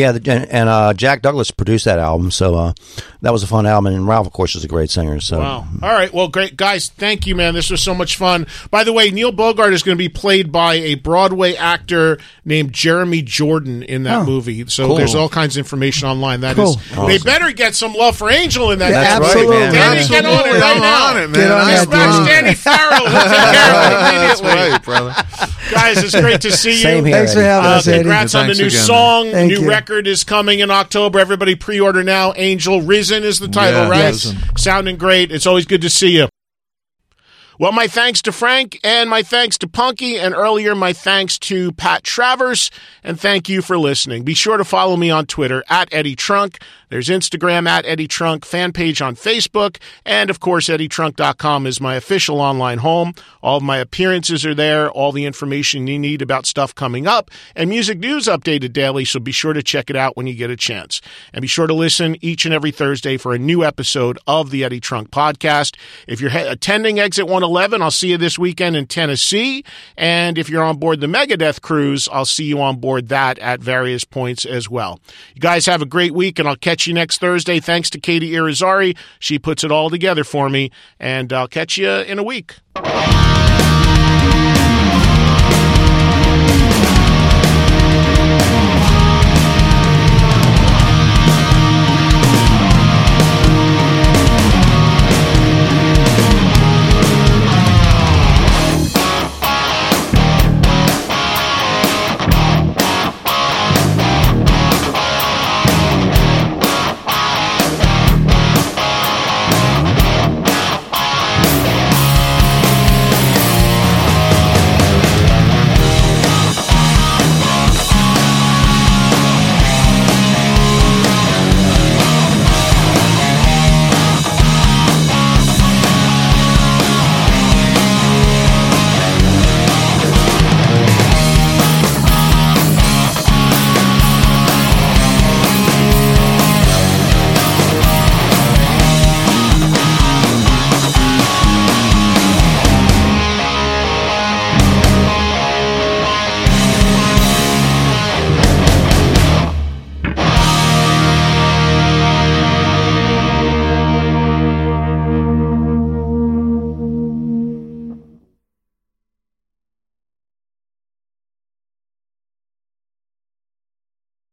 Jack Douglas produced that album, so that was a fun album. And Ralph, of course, is a great singer. So wow. All right, well, great guys. Thank you, man. This was so much fun. By the way, Neil Bogart is going to be played by a Broadway actor named Jeremy Jordan in that movie. So there's all kinds of information online. That is, awesome. They better get some love for Angel in that. That's absolutely, right, man. Danny, get on it right now. Dispatch Danny Farrell. We'll take care of it immediately. That's right, brother. Guys, it's great to see you. Same here. Thanks for having us, Eddie. Congrats on the new again, song. Thank New you. record is coming in October. Everybody pre-order now. Angel Risen is the title, right? Risen. Sounding great. It's always good to see you. Well, my thanks to Frank, and my thanks to Punky, and earlier my thanks to Pat Travers, and thank you for listening. Be sure to follow me on Twitter, @Eddie Trunk. There's Instagram at Eddie Trunk, fan page on Facebook, and of course, EddieTrunk.com is my official online home. All of my appearances are there, all the information you need about stuff coming up, and music news updated daily, so be sure to check it out when you get a chance. And be sure to listen each and every Thursday for a new episode of the Eddie Trunk Podcast. If you're attending Exit 111, I'll see you this weekend in Tennessee. And if you're on board the Megadeth cruise, I'll see you on board that at various points as well. You guys have a great week, and I'll catch you next Thursday. Thanks to Katie Irizarry. She puts it all together for me, and I'll catch you in a week.